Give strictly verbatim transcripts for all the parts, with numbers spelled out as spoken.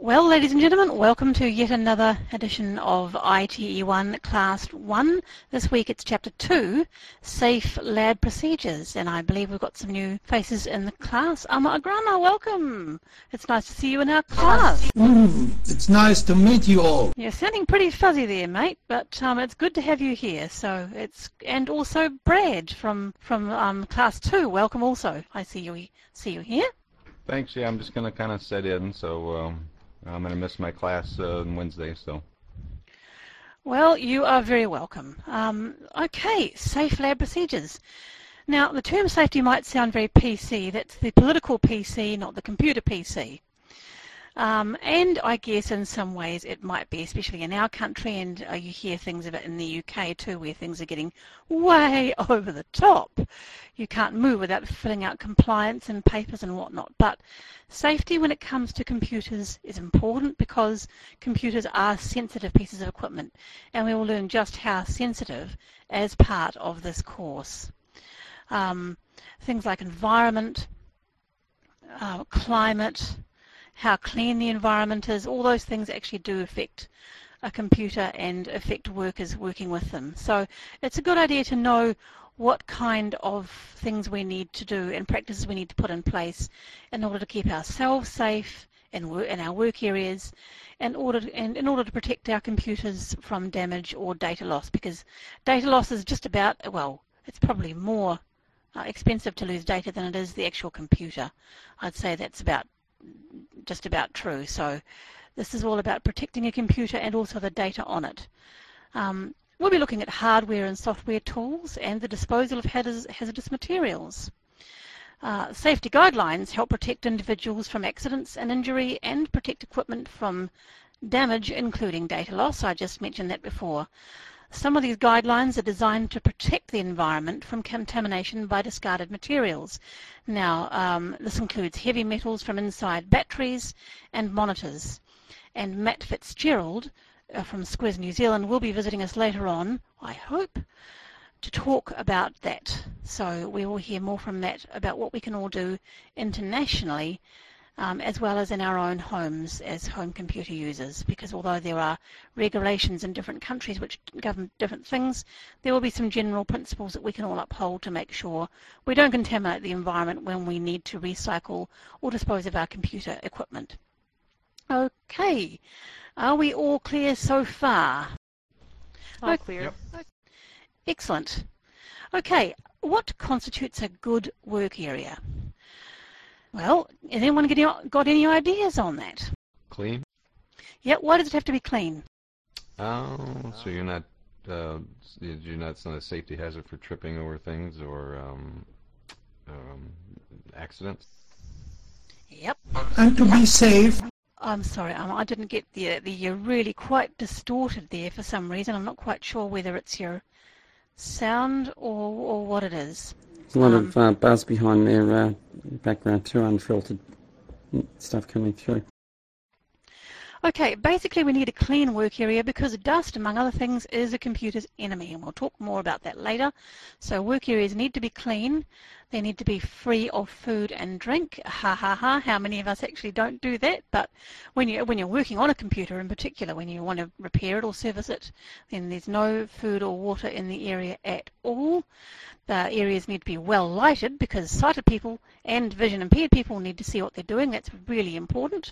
Well, ladies and gentlemen, welcome to yet another edition of I T E one Class one. This week it's Chapter two, Safe Lab Procedures, and I believe we've got some new faces in the class. Ama Agrana, welcome. It's nice to see you in our class. Mm, it's nice to meet you all. You're sounding pretty fuzzy there, mate, but um, it's good to have you here. So it's and also Brad from from um, Class two, welcome also. I see you see you here. Thanks. Yeah, I'm just gonna kind of set in, so. Um... I'm going to miss my class uh, on Wednesday, so. Well, you are very welcome. Um, okay, safe lab procedures. Now, the term safety might sound very P C. That's the political P C, not the computer P C. Um, and I guess in some ways it might be, especially in our country, and uh, you hear things of it in the U K too, where things are getting way over the top. You can't move without filling out compliance and papers and whatnot. But safety when it comes to computers is important because computers are sensitive pieces of equipment, and we will learn just how sensitive as part of this course. Um, things like environment, uh, climate, how clean the environment is, all those things actually do affect a computer and affect workers working with them. So it's a good idea to know what kind of things we need to do and practices we need to put in place in order to keep ourselves safe in, work, in our work areas, in order to, and in order to protect our computers from damage or data loss, because data loss is just about, well, it's probably more uh, expensive to lose data than it is the actual computer. I'd say that's about just about true. So this is all about protecting a computer and also the data on it. Um, we'll be looking at hardware and software tools and the disposal of hazardous materials. Uh, safety guidelines help protect individuals from accidents and injury and protect equipment from damage, including data loss. I just mentioned that before. Some of these guidelines are designed to protect the environment from contamination by discarded materials. Now, um, this includes heavy metals from inside batteries and monitors. And Matt Fitzgerald uh, from Squiz New Zealand will be visiting us later on, I hope, to talk about that. So we will hear more from Matt about what we can all do internationally, Um, as well as in our own homes as home computer users, because although there are regulations in different countries which govern different things, there will be some general principles that we can all uphold to make sure we don't contaminate the environment when we need to recycle or dispose of our computer equipment. Okay, are we all clear so far? All okay. clear. Yep. Excellent. Okay, what constitutes a good work area? Well, has anyone got any ideas on that? Clean? Yeah, why does it have to be clean? Oh, so you're not, uh, you're not, it's not a safety hazard for tripping over things or um, um, accidents? Yep. And to be safe. I'm sorry, um, I didn't get the, the, you're really quite distorted there for some reason. I'm not quite sure whether it's your sound or, or what it is. There's a lot um, of uh, buzz behind their uh, background too, unfiltered stuff coming through. Okay, basically we need a clean work area because dust, among other things, is a computer's enemy, and we'll talk more about that later. So work areas need to be clean. They need to be free of food and drink. Ha ha ha, how many of us actually don't do that? But when, you, when you're working on a computer in particular, when you want to repair it or service it, then there's no food or water in the area at all. The areas need to be well lighted because sighted people and vision impaired people need to see what they're doing. That's really important.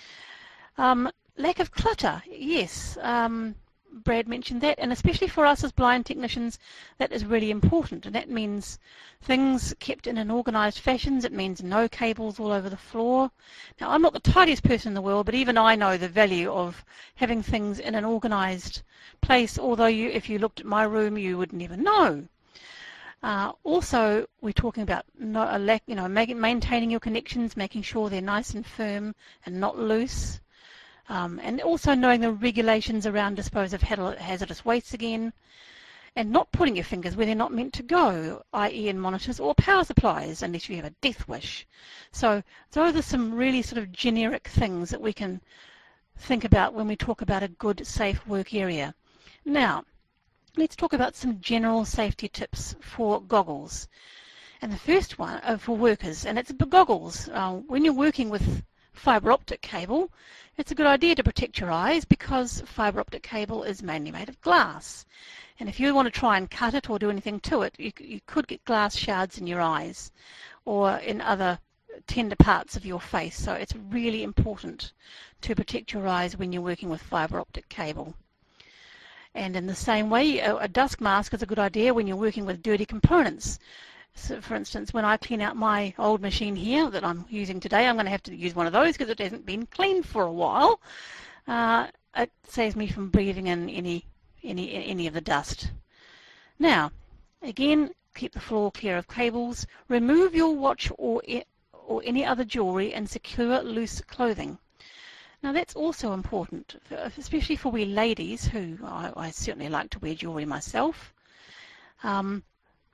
Um, lack of clutter, yes, um, Brad mentioned that, and especially for us as blind technicians, that is really important, and that means things kept in an organised fashion. It means no cables all over the floor. Now, I'm not the tidiest person in the world, but even I know the value of having things in an organised place, although you, if you looked at my room, you would never know. Uh, also, we're talking about no, a lack, you know, making, maintaining your connections, making sure they're nice and firm and not loose. Um, and also knowing the regulations around dispose of hazardous wastes again, and not putting your fingers where they're not meant to go, that is in monitors or power supplies, unless you have a death wish. So those are some really sort of generic things that we can think about when we talk about a good, safe work area. Now, let's talk about some general safety tips for goggles. And the first one uh, for workers, and it's goggles. Uh, when you're working with fibre optic cable, it's a good idea to protect your eyes because fibre optic cable is mainly made of glass. And if you want to try and cut it or do anything to it, you, you could get glass shards in your eyes or in other tender parts of your face. So it's really important to protect your eyes when you're working with fibre optic cable. And in the same way, a, a dust mask is a good idea when you're working with dirty components. So for instance, when I clean out my old machine here that I'm using today, I'm going to have to use one of those because it hasn't been cleaned for a while. Uh, it saves me from breathing in any, any, any of the dust. Now, again, keep the floor clear of cables. Remove your watch or, or any other jewellery and secure loose clothing. Now that's also important, especially for we ladies who I, I certainly like to wear jewellery myself. Um,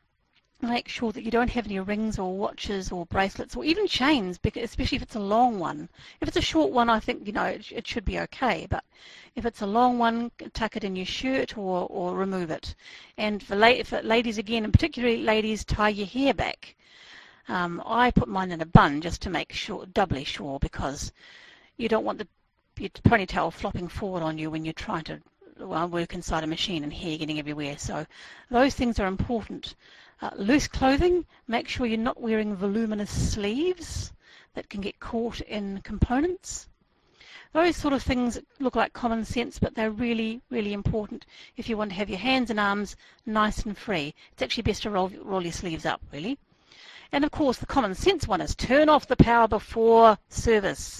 make sure that you don't have any rings or watches or bracelets or even chains, because especially if it's a long one. If it's a short one, I think, you know, it, it should be okay, but if it's a long one, tuck it in your shirt or, or remove it. And for, la for ladies again, and particularly ladies, tie your hair back. Um, I put mine in a bun just to make sure, doubly sure, because you don't want the your ponytail flopping forward on you when you're trying to well, work inside a machine and hair getting everywhere. So those things are important. Uh, loose clothing, make sure you're not wearing voluminous sleeves that can get caught in components. Those sort of things look like common sense, but they're really, really important if you want to have your hands and arms nice and free. It's actually best to roll, roll your sleeves up, really. And of course, the common sense one is turn off the power before service.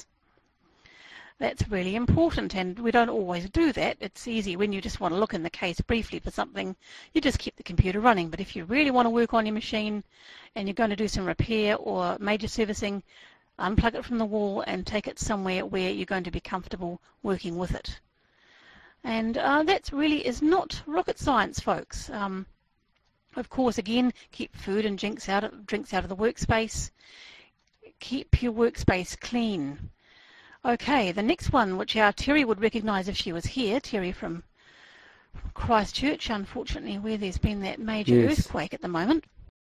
That's really important, and we don't always do that. It's easy when you just want to look in the case briefly for something, you just keep the computer running. But if you really want to work on your machine and you're going to do some repair or major servicing, unplug it from the wall and take it somewhere where you're going to be comfortable working with it. And uh, that really is not rocket science, folks. Um, of course, again, keep food and drinks out of, drinks out of the workspace. Keep your workspace clean. Okay, the next one, which our Terry would recognise if she was here, Terry from Christchurch, unfortunately, where there's been that major Yes. earthquake at the moment.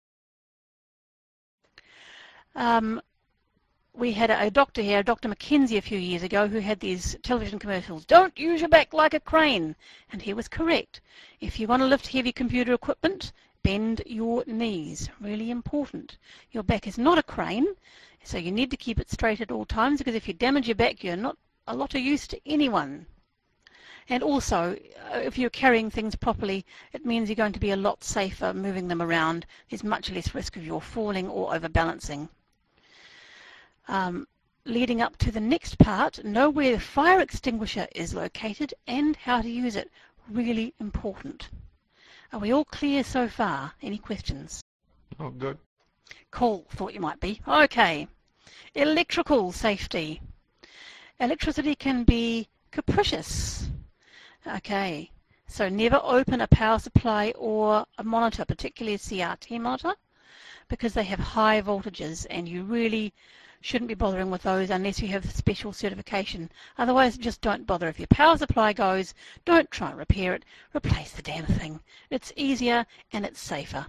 Um, we had a, a doctor here, Doctor Mackenzie, a few years ago, who had these television commercials, don't use your back like a crane, and he was correct. If you want to lift heavy computer equipment, bend your knees, really important. Your back is not a crane, so you need to keep it straight at all times, because if you damage your back, you're not a lot of use to anyone. And also, if you're carrying things properly, it means you're going to be a lot safer moving them around. There's much less risk of your falling or overbalancing. Um, leading up to the next part, know where the fire extinguisher is located and how to use it. Really important. Are we all clear so far? Any questions? Oh, good. Cool, thought you might be. Okay, electrical safety. Electricity can be capricious. Okay, so never open a power supply or a monitor, particularly a C R T monitor, because they have high voltages and you really shouldn't be bothering with those unless you have special certification. Otherwise, just don't bother. If your power supply goes, don't try and repair it. Replace the damn thing. It's easier and it's safer.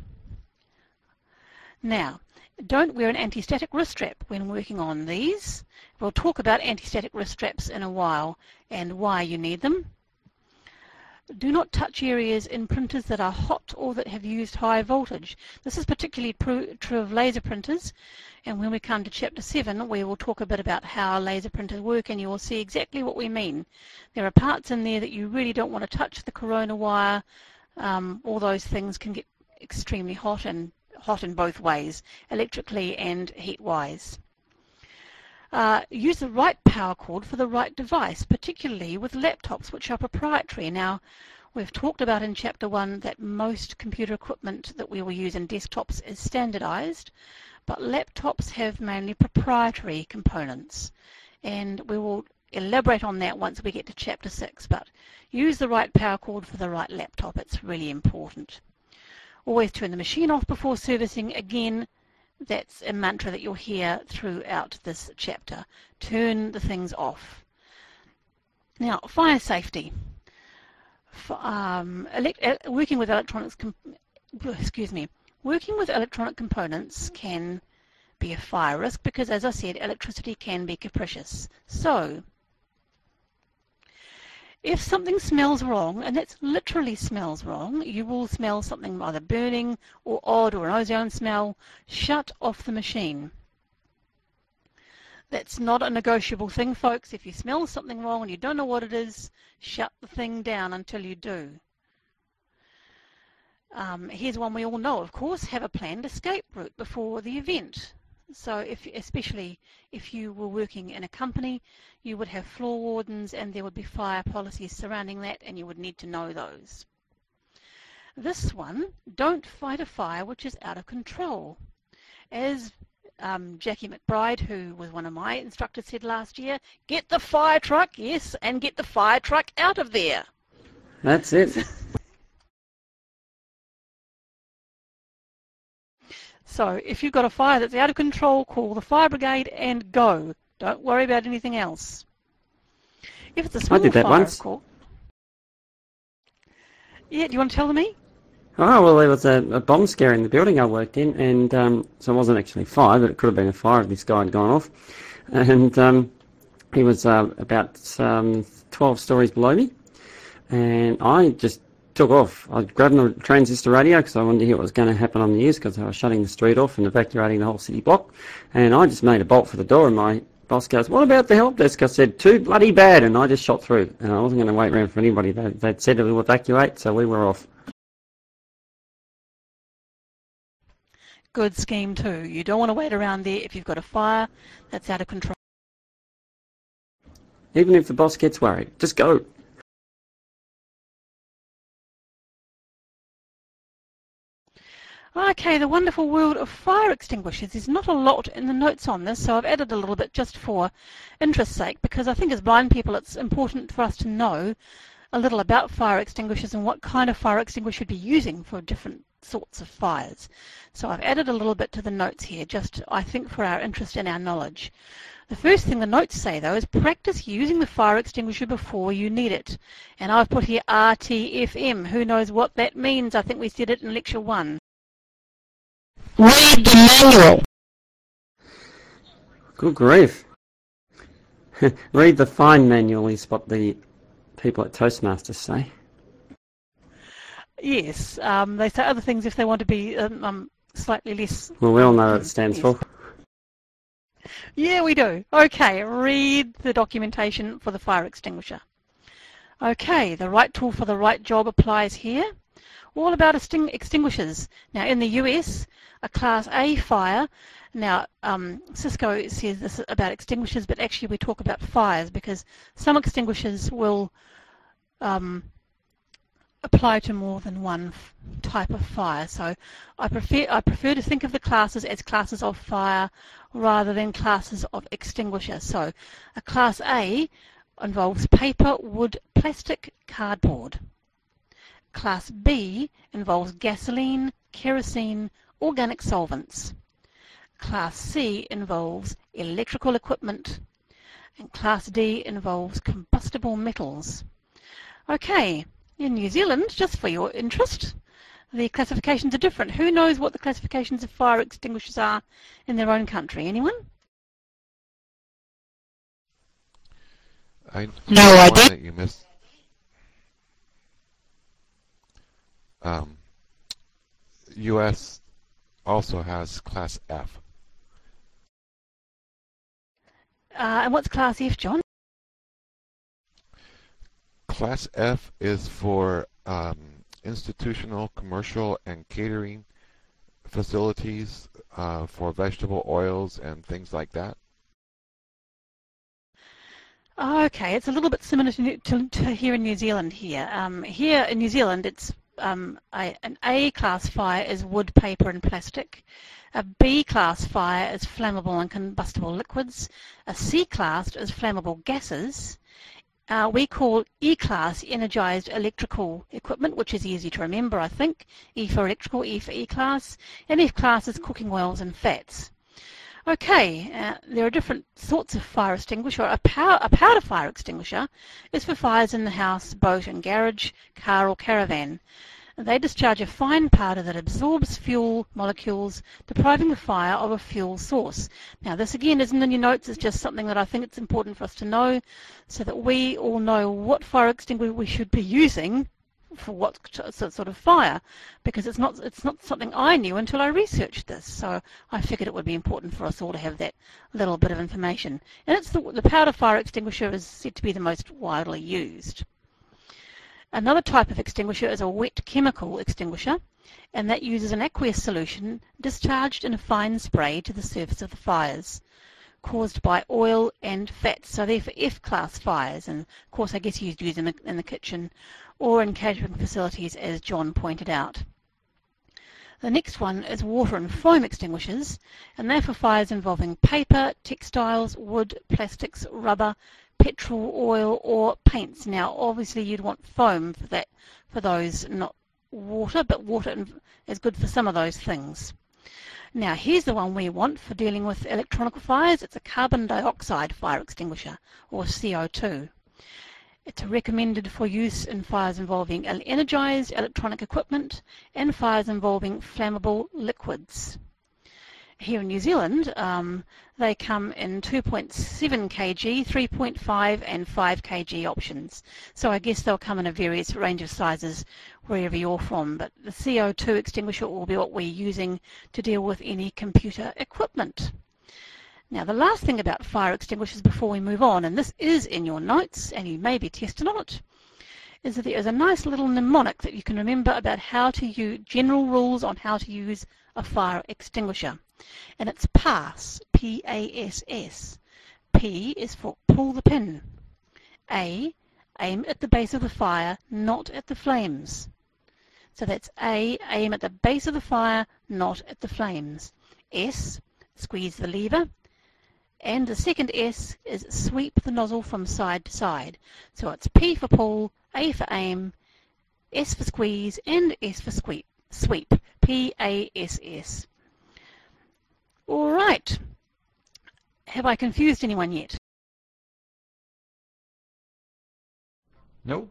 Now, don't wear an anti-static wrist strap when working on these. We'll talk about anti-static wrist straps in a while and why you need them. Do not touch areas in printers that are hot or that have used high voltage. This is particularly true of laser printers, and when we come to chapter seven we will talk a bit about how laser printers work and you will see exactly what we mean. There are parts in there that you really don't want to touch. The corona wire, um, all those things can get extremely hot, and hot in both ways, electrically and heat-wise. Uh, use the right power cord for the right device, particularly with laptops, which are proprietary. Now, we've talked about in chapter one that most computer equipment that we will use in desktops is standardized, but laptops have mainly proprietary components, and we will elaborate on that once we get to chapter six, but use the right power cord for the right laptop. It's really important. Always turn the machine off before servicing. Again, that's a mantra that you'll hear throughout this chapter. Turn the things off. Now, fire safety. F um, elect working with electronics, com excuse me, working with electronic components can be a fire risk because, as I said, electricity can be capricious. So, if something smells wrong, and that's literally smells wrong, you will smell something either burning or odd or an ozone smell, shut off the machine. That's not a negotiable thing, folks. If you smell something wrong and you don't know what it is, shut the thing down until you do. Um, here's one we all know, of course, have a planned escape route before the event. So if, especially if you were working in a company, you would have floor wardens and there would be fire policies surrounding that, and you would need to know those. This one, don't fight a fire which is out of control. As um, Jackie McBride, who was one of my instructors, said last year, get the fire truck, yes, and get the fire truck out of there. That's it. So if you've got a fire that's out of control, call the fire brigade and go. Don't worry about anything else. If it's a small I did that fire, once. of course. Yeah, do you want to tell me? Oh, well, there was a, a bomb scare in the building I worked in, and um, so it wasn't actually a fire, but it could have been a fire if this guy had gone off. And um, he was uh, about um, twelve stories below me, and I just took off. I grabbed the transistor radio because I wanted to hear what was going to happen on the news because I was shutting the street off and evacuating the whole city block. And I just made a bolt for the door, and my boss goes, what about the help desk? I said, too bloody bad, and I just shot through. And I wasn't going to wait around for anybody. They, they'd said to evacuate, so we were off. Good scheme too. You don't want to wait around there if you've got a fire that's out of control. Even if the boss gets worried, just go. Okay, the wonderful world of fire extinguishers. There's not a lot in the notes on this, so I've added a little bit just for interest's sake, because I think as blind people it's important for us to know a little about fire extinguishers and what kind of fire extinguisher you'd be using for different sorts of fires. So I've added a little bit to the notes here, just I think for our interest and our knowledge. The first thing the notes say though is practice using the fire extinguisher before you need it. And I've put here R T F M. Who knows what that means? I think we said it in lecture one. Read the manual. Good grief. Read the fine manual is what the people at Toastmasters say. Yes, um, they say other things if they want to be um, um, slightly less... Well, we all know what it stands yes. for. Yeah, we do. Okay, read the documentation for the fire extinguisher. Okay, the right tool for the right job applies here. All about exting extinguishers. Now, in the U S, a Class A fire, now um, Cisco says this about extinguishers, but actually we talk about fires because some extinguishers will um, apply to more than one f type of fire. So I prefer, I prefer to think of the classes as classes of fire rather than classes of extinguisher. So a Class A involves paper, wood, plastic, cardboard. Class B involves gasoline, kerosene, organic solvents. Class C involves electrical equipment. And Class D involves combustible metals. Okay, in New Zealand, just for your interest, the classifications are different. Who knows what the classifications of fire extinguishers are in their own country? Anyone? I No, I one didn't. that you missed. Um, U S also has Class F. Uh, and what's Class F, John? Class F is for um, institutional, commercial, and catering facilities uh, for vegetable oils and things like that. Okay, it's a little bit similar to, to, to here in New Zealand here. Um, here in New Zealand, it's um, a, an A class fire is wood, paper and plastic. A B class fire is flammable and combustible liquids. A C class is flammable gases. Uh, we call E class energized electrical equipment, which is easy to remember, I think. E for electrical, E for E class. And F class is cooking oils and fats. Okay, uh, there are different sorts of fire extinguisher. A, power, a powder fire extinguisher is for fires in the house, boat and garage, car or caravan. They discharge a fine powder that absorbs fuel molecules, depriving the fire of a fuel source. Now this again isn't in your notes, it's just something that I think it's important for us to know so that we all know what fire extinguisher we should be using for what sort of fire, because it's not it's not something I knew until I researched this, so I figured it would be important for us all to have that little bit of information. And it's the, the powder fire extinguisher is said to be the most widely used. Another type of extinguisher is a wet chemical extinguisher, and that uses an aqueous solution discharged in a fine spray to the surface of the fires caused by oil and fats. So they're for F-class fires, and of course I guess you'd use them in the kitchen or in catering facilities, as John pointed out. The next one is water and foam extinguishers, and they're for fires involving paper, textiles, wood, plastics, rubber, petrol, oil or paints. Now obviously you'd want foam for that, for those, not water, but water is good for some of those things. Now here's the one we want for dealing with electronic fires. It's a carbon dioxide fire extinguisher, or C O two. It's recommended for use in fires involving energized electronic equipment and fires involving flammable liquids. Here in New Zealand, um, they come in two point seven kilograms, three point five and five kilograms options. So I guess they'll come in a various range of sizes wherever you're from, but the C O two extinguisher will be what we're using to deal with any computer equipment. Now the last thing about fire extinguishers before we move on, and this is in your notes and you may be tested on it, is that there is a nice little mnemonic that you can remember about how to use, general rules on how to use a fire extinguisher. And it's PASS, P A S S. P is for pull the pin. A, aim at the base of the fire, not at the flames. So that's A, aim at the base of the fire, not at the flames. S, squeeze the lever. And the second S is sweep the nozzle from side to side. So it's P for pull, A for aim, S for squeeze, and S for sweep. Sweep. P A S S. All right. Have I confused anyone yet? No.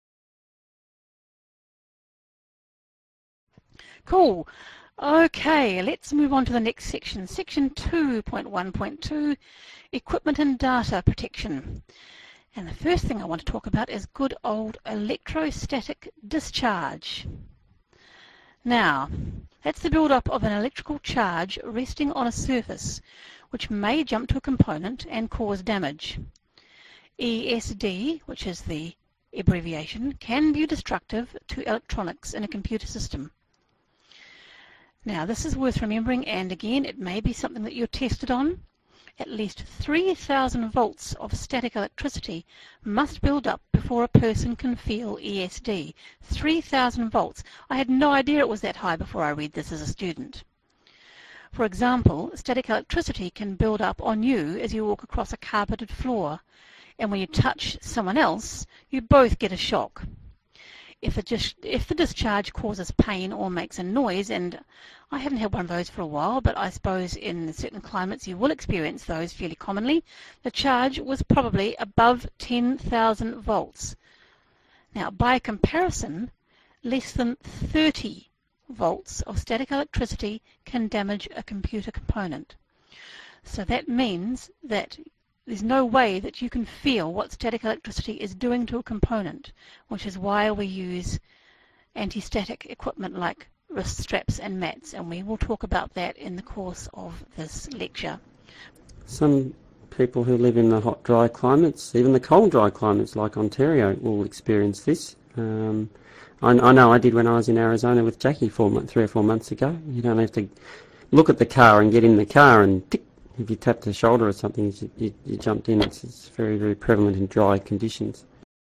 Cool. Okay, let's move on to the next section. Section two point one point two, Equipment and Data Protection. And the first thing I want to talk about is good old electrostatic discharge. Now, that's the build-up of an electrical charge resting on a surface, which may jump to a component and cause damage. E S D, which is the abbreviation, can be destructive to electronics in a computer system. Now this is worth remembering, and again it may be something that you're tested on. At least three thousand volts of static electricity must build up before a person can feel E S D. three thousand volts. I had no idea it was that high before I read this as a student. For example, static electricity can build up on you as you walk across a carpeted floor, and when you touch someone else, you both get a shock. If, it just, if the discharge causes pain or makes a noise, and I haven't had one of those for a while, but I suppose in certain climates you will experience those fairly commonly, the charge was probably above ten thousand volts. Now, by comparison, less than thirty volts of static electricity can damage a computer component. So that means that there's no way that you can feel what static electricity is doing to a component, which is why we use anti-static equipment like wrist straps and mats, and we will talk about that in the course of this lecture. Some people who live in the hot, dry climates, even the cold, dry climates like Ontario, will experience this. Um, I, I know I did when I was in Arizona with Jackie four, three or four months ago. You don't have to look at the car and get in the car and tick. If you tapped the shoulder or something, you, you, you jumped in. It's, it's very, very prevalent in dry conditions.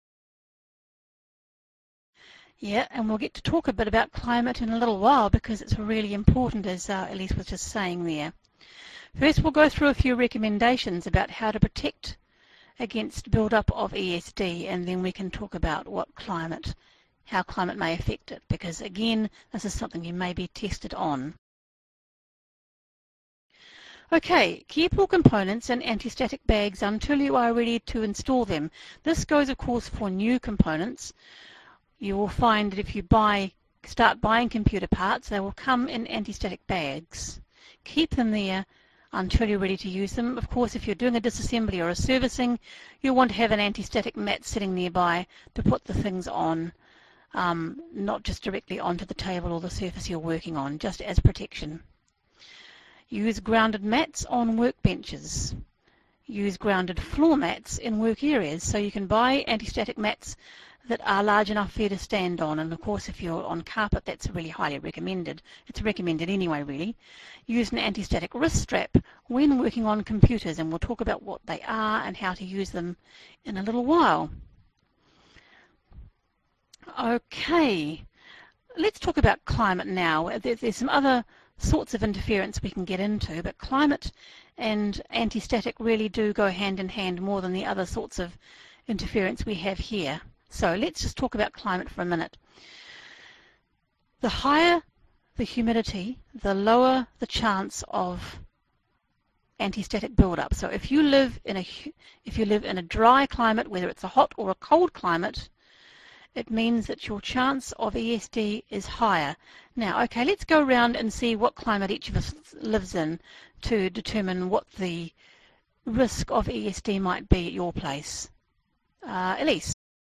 Yeah, and we'll get to talk a bit about climate in a little while because it's really important, as uh, Elise was just saying there. First, we'll go through a few recommendations about how to protect against build-up of E S D, and then we can talk about what climate, how climate may affect it, because again, this is something you may be tested on. Okay, keep all components in anti-static bags until you are ready to install them. This goes, of course, for new components. You will find that if you buy start buying computer parts, they will come in anti-static bags. Keep them there until you're ready to use them. Of course, if you're doing a disassembly or a servicing, you'll want to have an anti-static mat sitting nearby to put the things on, um, not just directly onto the table or the surface you're working on, just as protection. Use grounded mats on workbenches. Use grounded floor mats in work areas. So you can buy anti-static mats that are large enough for you to stand on, and of course if you're on carpet that's really highly recommended. It's recommended anyway really. Use an anti-static wrist strap when working on computers, and we'll talk about what they are and how to use them in a little while. Okay, let's talk about climate now. There's some other sorts of interference we can get into, but climate and anti-static really do go hand in hand more than the other sorts of interference we have here. So let's just talk about climate for a minute. The higher the humidity, the lower the chance of anti-static build-up. So if you live in a if you live in a dry climate, whether it's a hot or a cold climate, it means that your chance of E S D is higher. Now, okay, let's go around and see what climate each of us lives in to determine what the risk of E S D might be at your place. Uh, Elise.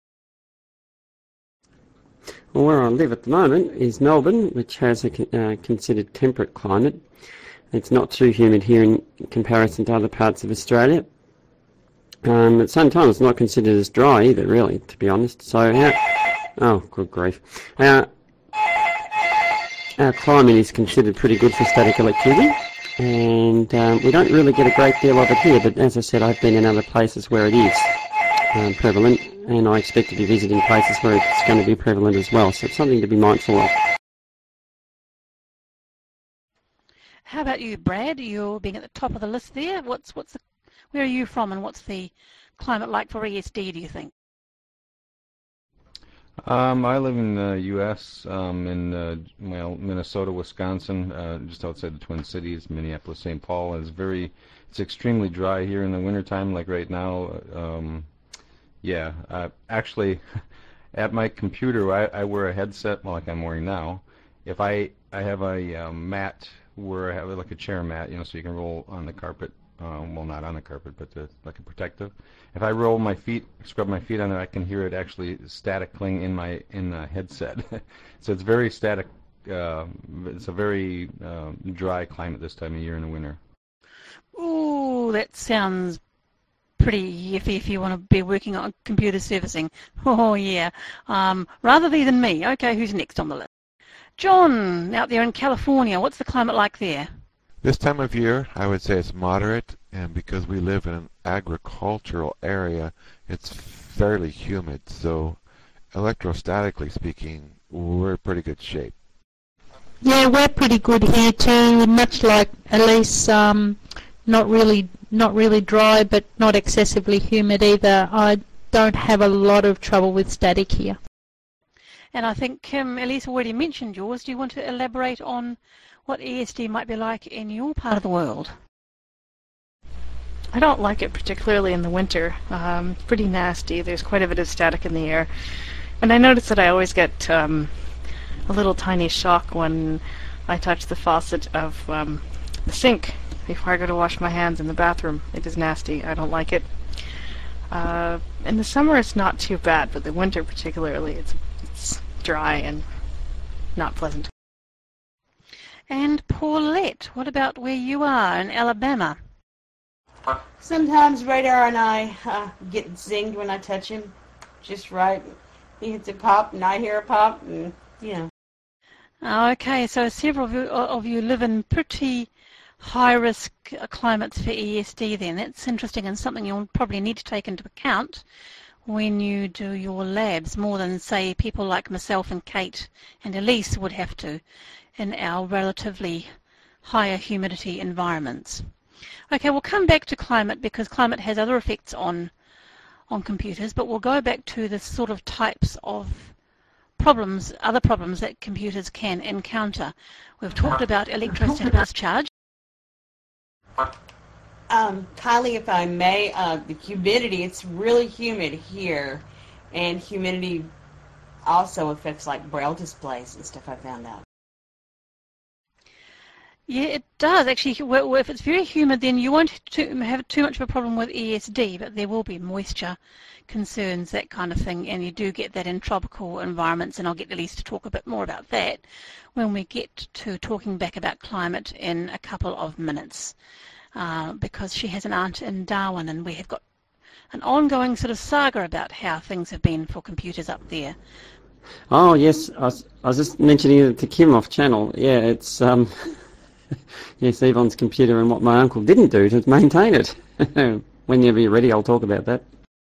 Well, where I live at the moment is Melbourne, which has a uh, considered temperate climate. It's not too humid here in comparison to other parts of Australia. Um, at the same time, it's not considered as dry either, really, to be honest. So, how, oh, good grief. Our, our climate is considered pretty good for static electricity, and um, we don't really get a great deal of it here, but as I said, I've been in other places where it is um, prevalent, and I expect to be visiting places where it's going to be prevalent as well, so it's something to be mindful of. How about you, Brad? You're being at the top of the list there. What's what's the, where are you from, and what's the climate like for E S D, do you think? Um, I live in the U S, um, in uh, well, Minnesota, Wisconsin, uh, just outside the Twin Cities. Minneapolis, Saint Paul is very, it's extremely dry here in the wintertime, like right now. Um, yeah, uh, actually, at my computer, I, I wear a headset, well, like I'm wearing now. If I I have a um, mat where I have like a chair mat, you know, so you can roll on the carpet. Um, well, not on the carpet, but uh, like a protective. If I roll my feet, scrub my feet on it, I can hear it actually staticking in my in the headset. So it's very static. Uh, it's a very uh, dry climate this time of year in the winter. Ooh, that sounds pretty iffy if you want to be working on computer servicing. Oh yeah, um, rather than me. Okay, who's next on the list? John, out there in California, what's the climate like there? This time of year, I would say it's moderate, and because we live in an agricultural area, it's fairly humid, so electrostatically speaking, we're in pretty good shape. Yeah, we're pretty good here too, much like Elise, um, not really not really dry, but not excessively humid either. I don't have a lot of trouble with static here. And I think um, Elise already mentioned yours. Do you want to elaborate on what E S D might be like in your part of the world? I don't like it particularly in the winter. Um, it's pretty nasty. There's quite a bit of static in the air. And I notice that I always get um, a little tiny shock when I touch the faucet of um, the sink before I go to wash my hands in the bathroom. It is nasty. I don't like it. Uh, in the summer it's not too bad, but the winter particularly, it's, it's dry and not pleasant. And Paulette, what about where you are in Alabama? Sometimes Radar and I uh, get zinged when I touch him, just right. He hits a pop, and I hear a pop, and you know. Okay, so several of you, of you live in pretty high-risk climates for E S D then. That's interesting and something you'll probably need to take into account when you do your labs, more than, say, people like myself and Kate and Elise would have to in our relatively higher humidity environments. Okay, we'll come back to climate because climate has other effects on on computers, but we'll go back to the sort of types of problems, other problems that computers can encounter. We've talked about electrostatic discharge. Um, Kylie, if I may, uh, the humidity, it's really humid here, and humidity also affects like braille displays and stuff. I found out. Yeah, it does actually. Well, if it's very humid, then you won't too, have too much of a problem with E S D, but there will be moisture concerns, that kind of thing, and you do get that in tropical environments, and I'll get Elise to talk a bit more about that when we get to talking back about climate in a couple of minutes, uh, because she has an aunt in Darwin, and we have got an ongoing sort of saga about how things have been for computers up there. Oh, yes, I was, I was just mentioning it to Kim off channel. Yeah, it's... Um, yes, Yvonne's computer, and what my uncle didn't do to maintain it. Whenever you're ready, I'll talk about that.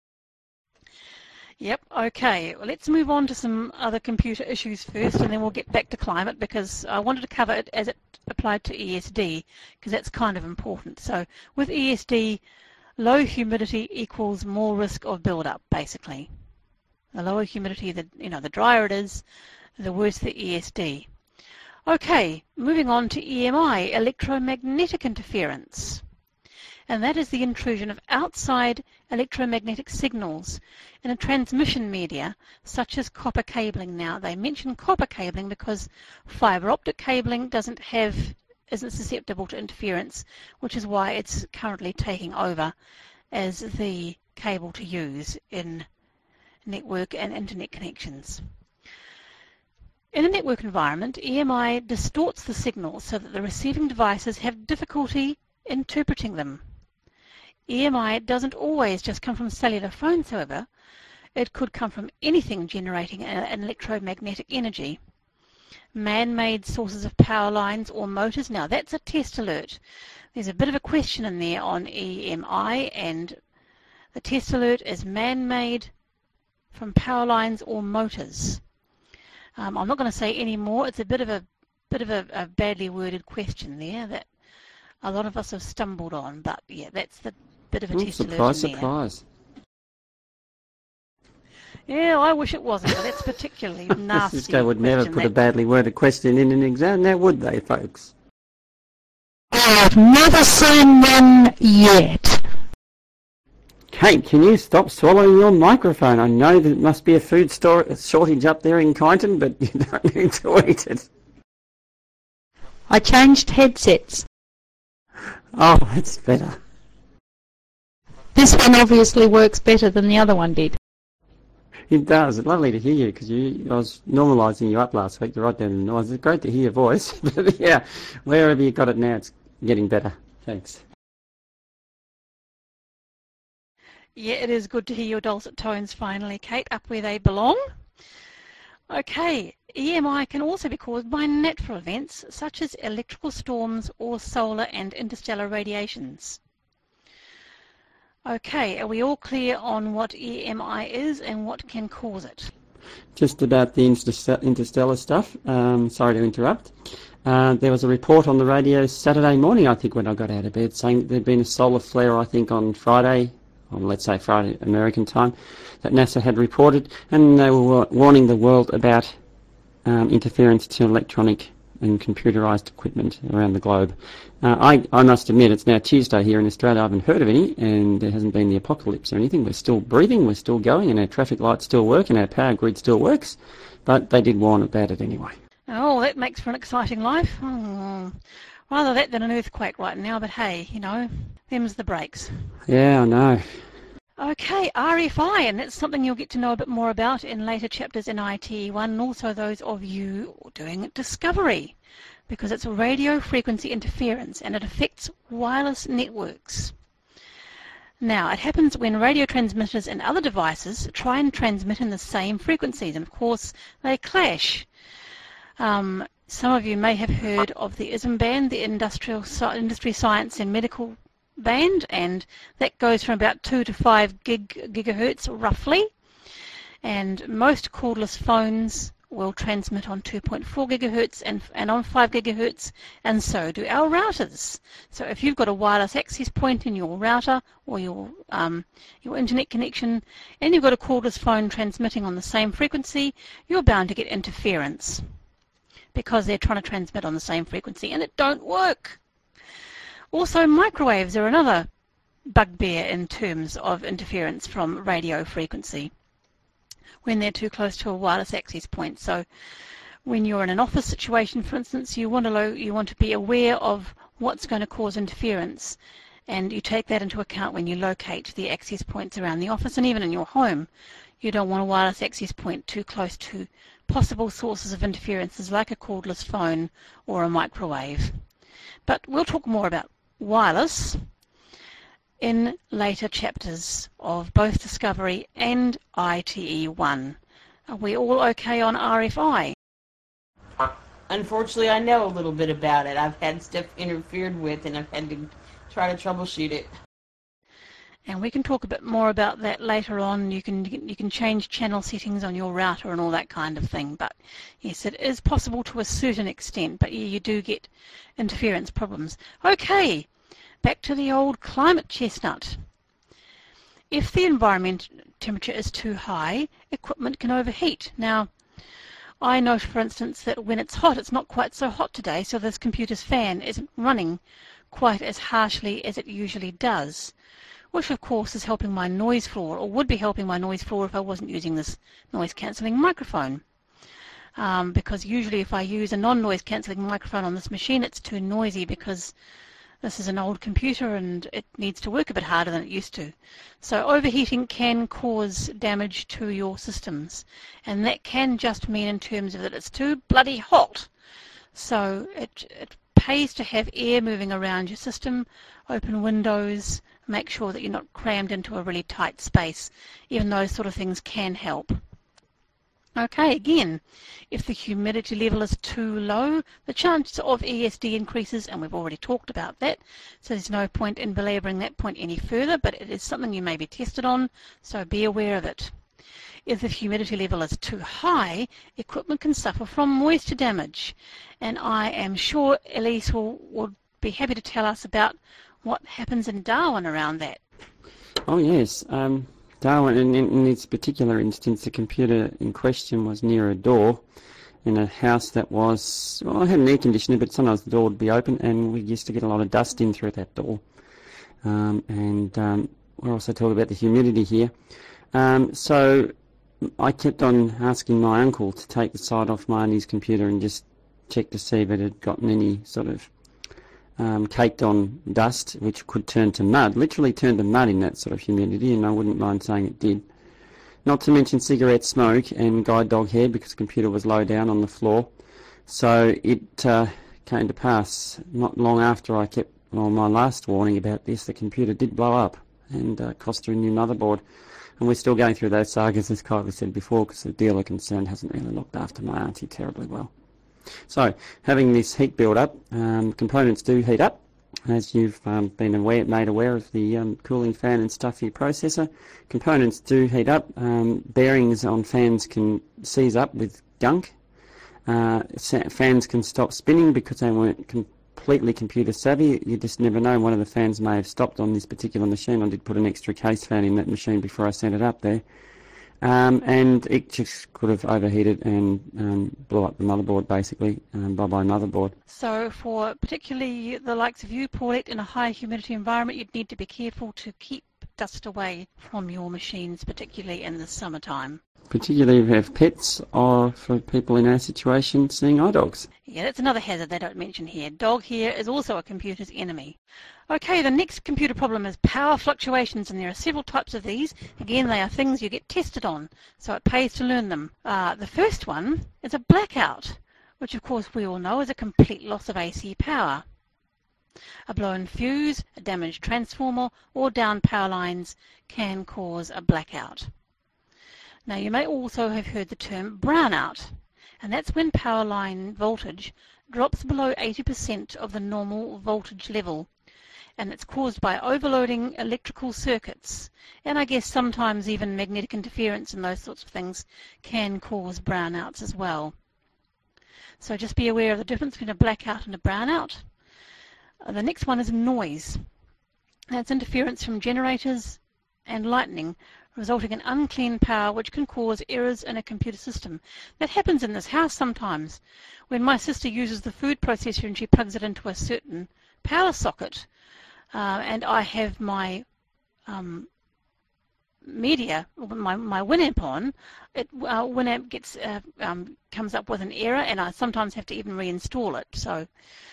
Yep, okay. Well, let's move on to some other computer issues first, and then we'll get back to climate, because I wanted to cover it as it applied to E S D, because that's kind of important. So with E S D, low humidity equals more risk of build-up, basically. The lower humidity, the, you know, the drier it is, the worse the E S D. Okay, moving on to E M I, electromagnetic interference. And that is the intrusion of outside electromagnetic signals in a transmission media, such as copper cabling. Now, they mention copper cabling because fibre optic cabling doesn't have, isn't susceptible to interference, which is why it's currently taking over as the cable to use in network and internet connections. In a network environment, E M I distorts the signals so that the receiving devices have difficulty interpreting them. E M I doesn't always just come from cellular phones, however. It could come from anything generating an electromagnetic energy. Man-made sources of power lines or motors. Now, that's a test alert. There's a bit of a question in there on E M I, and the test alert is man-made from power lines or motors. Um, I'm not going to say any more. It's a bit of a bit of a, a badly worded question there that a lot of us have stumbled on. But yeah, that's the bit of a Ooh, test surprise, alert in there. surprise. Yeah, I wish it wasn't, but that's particularly nasty. Cisco would never put that, a badly worded question in an exam, now would they, folks? I've never seen one yet. Kate, can you stop swallowing your microphone? I know that it must be a food store shortage up there in Kyneton, but you don't need to eat it. I changed headsets. Oh, that's better. This one obviously works better than the other one did. It does. It's lovely to hear you, because you, I was normalising you up last week to write down the noise. It's great to hear your voice. But yeah, wherever you got it now, it's getting better. Thanks. Yeah, it is good to hear your dulcet tones finally, Kate, up where they belong. Okay, E M I can also be caused by natural events such as electrical storms or solar and interstellar radiations. Okay, are we all clear on what E M I is and what can cause it? Just about the interstellar stuff, um, sorry to interrupt. Uh, there was a report on the radio Saturday morning, I think, when I got out of bed, saying that there'd been a solar flare, I think, on Friday, or let's say Friday American time, that NASA had reported, and they were warning the world about um, interference to electronic and computerised equipment around the globe. Uh, I, I must admit, it's now Tuesday here in Australia. I haven't heard of any, and there hasn't been the apocalypse or anything. We're still breathing, we're still going, and our traffic lights still work, and our power grid still works, but they did warn about it anyway. Oh, that makes for an exciting life. Oh, rather that than an earthquake right now, but hey, you know, them's the breaks. Yeah, I know. Okay, R F I, and that's something you'll get to know a bit more about in later chapters in I T E one, and also those of you doing Discovery, because it's radio frequency interference and it affects wireless networks. Now, it happens when radio transmitters and other devices try and transmit in the same frequencies, and of course they clash. Um, some of you may have heard of the I S M band, the Industrial Industry Science and Medical band, and that goes from about two to five gig gigahertz roughly, and most cordless phones will transmit on two point four gigahertz and, and on five gigahertz, and so do our routers. So if you've got a wireless access point in your router or your um, your internet connection, and you've got a cordless phone transmitting on the same frequency, you're bound to get interference because they're trying to transmit on the same frequency, and it don't work. Also, microwaves are another bugbear in terms of interference from radio frequency. when they're too close to a wireless access point. So when you're in an office situation, for instance, you want to lo you want to be aware of what's going to cause interference, and you take that into account when you locate the access points around the office, and even in your home. You don't want a wireless access point too close to possible sources of interferences like a cordless phone or a microwave. But we'll talk more about wireless in later chapters of both Discovery and I T E one. Are we all okay on R F I? Unfortunately, I know a little bit about it. I've had stuff interfered with, and I've had to try to troubleshoot it. And we can talk a bit more about that later on. You can you can change channel settings on your router and all that kind of thing. But yes, it is possible to a certain extent, but yeah, you do get interference problems. Okay, back to the old climate chestnut. If the environment temperature is too high, equipment can overheat. Now, I know, for instance, that when it's hot, it's not quite so hot today, so this computer's fan isn't running quite as harshly as it usually does, which of course is helping my noise floor, or would be helping my noise floor if I wasn't using this noise cancelling microphone. Um, because usually if I use a non-noise cancelling microphone on this machine, it's too noisy because this is an old computer and it needs to work a bit harder than it used to. So overheating can cause damage to your systems, and that can just mean in terms of that it's too bloody hot. So it, it pays to have air moving around your system, open windows, make sure that you're not crammed into a really tight space. Even those sort of things can help. Okay, again, if the humidity level is too low, the chance of E S D increases, and we've already talked about that, so there's no point in belabouring that point any further, but it is something you may be tested on, so be aware of it. If the humidity level is too high, equipment can suffer from moisture damage, and I am sure Elise will, will be happy to tell us about what happens in Darwin around that. Oh yes, um, Darwin, in, in this particular instance, the computer in question was near a door in a house that was, well, I had an air conditioner, but sometimes the door would be open, and we used to get a lot of dust in through that door. Um, and um, we're also talking about the humidity here. Um, so I kept on asking my uncle to take the side off my auntie's computer and just check to see if it had gotten any sort of um, caked on dust, which could turn to mud, literally turn to mud in that sort of humidity, and I wouldn't mind saying it did. Not to mention cigarette smoke and guide dog hair, because the computer was low down on the floor. So it uh, came to pass not long after I kept, well, my last warning about this, the computer did blow up and uh, cost her a new motherboard. And we're still going through those sagas, as Kylie said before, because the dealer concerned hasn't really looked after my auntie terribly well. So, having this heat build up, um, components do heat up, as you've um, been aware, made aware of the um, cooling fan and stuff for your processor. Components do heat up. Um, bearings on fans can seize up with gunk. Uh, fans can stop spinning because they weren't completely computer savvy. You just never know. One of the fans may have stopped on this particular machine. I did put an extra case fan in that machine before I sent it up there. Um, and it just could have overheated and um, blew up the motherboard, basically. Um, bye-bye motherboard. So for particularly the likes of you, Paulette, in a high humidity environment, you'd need to be careful to keep dust away from your machines, particularly in the summertime. Particularly if you have pets, or for people in our situation, seeing eye dogs. Yeah, that's another hazard they don't mention here. Dog hair is also a computer's enemy. Okay, the next computer problem is power fluctuations, and there are several types of these. Again, they are things you get tested on, so it pays to learn them. Uh, the first one is a blackout, which of course we all know is a complete loss of A C power. A blown fuse, a damaged transformer, or down power lines can cause a blackout. Now, you may also have heard the term brownout, and that's when power line voltage drops below eighty percent of the normal voltage level, and it's caused by overloading electrical circuits, and I guess sometimes even magnetic interference and those sorts of things can cause brownouts as well. So just be aware of the difference between a blackout and a brownout. Uh, the next one is noise. That's interference from generators and lightning, resulting in unclean power, which can cause errors in a computer system. That happens in this house sometimes. When my sister uses the food processor and she plugs it into a certain power socket, uh, and I have my um, media, my, my Winamp on, it, uh, Winamp gets, uh, um, comes up with an error, and I sometimes have to even reinstall it. So,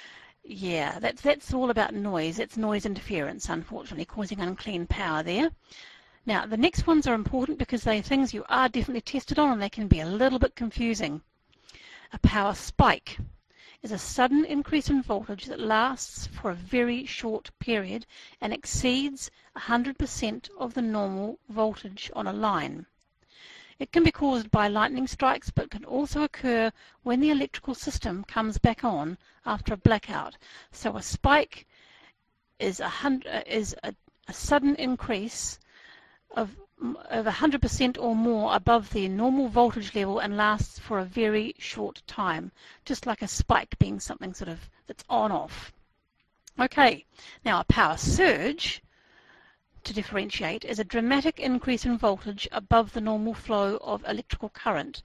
yeah, that's, that's all about noise. It's noise interference, unfortunately, causing unclean power there. Now, the next ones are important because they're things you are definitely tested on, and they can be a little bit confusing. A power spike is a sudden increase in voltage that lasts for a very short period and exceeds one hundred percent of the normal voltage on a line. It can be caused by lightning strikes, but can also occur when the electrical system comes back on after a blackout. So a spike is a, hundred, is a, a sudden increase of of one hundred percent or more above the normal voltage level and lasts for a very short time, just like a spike being something sort of that's on-off. Okay, now a power surge, to differentiate, is a dramatic increase in voltage above the normal flow of electrical current,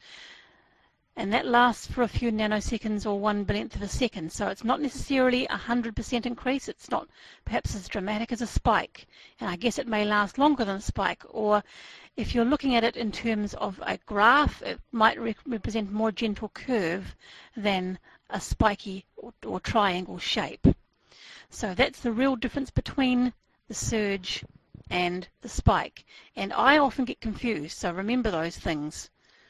and that lasts for a few nanoseconds or one billionth of a second. So it's not necessarily a one hundred percent increase. It's not perhaps as dramatic as a spike, and I guess it may last longer than a spike. Or if you're looking at it in terms of a graph, it might re represent a more gentle curve than a spiky or, or triangle shape. So that's the real difference between the surge and the spike, and I often get confused, so remember those things.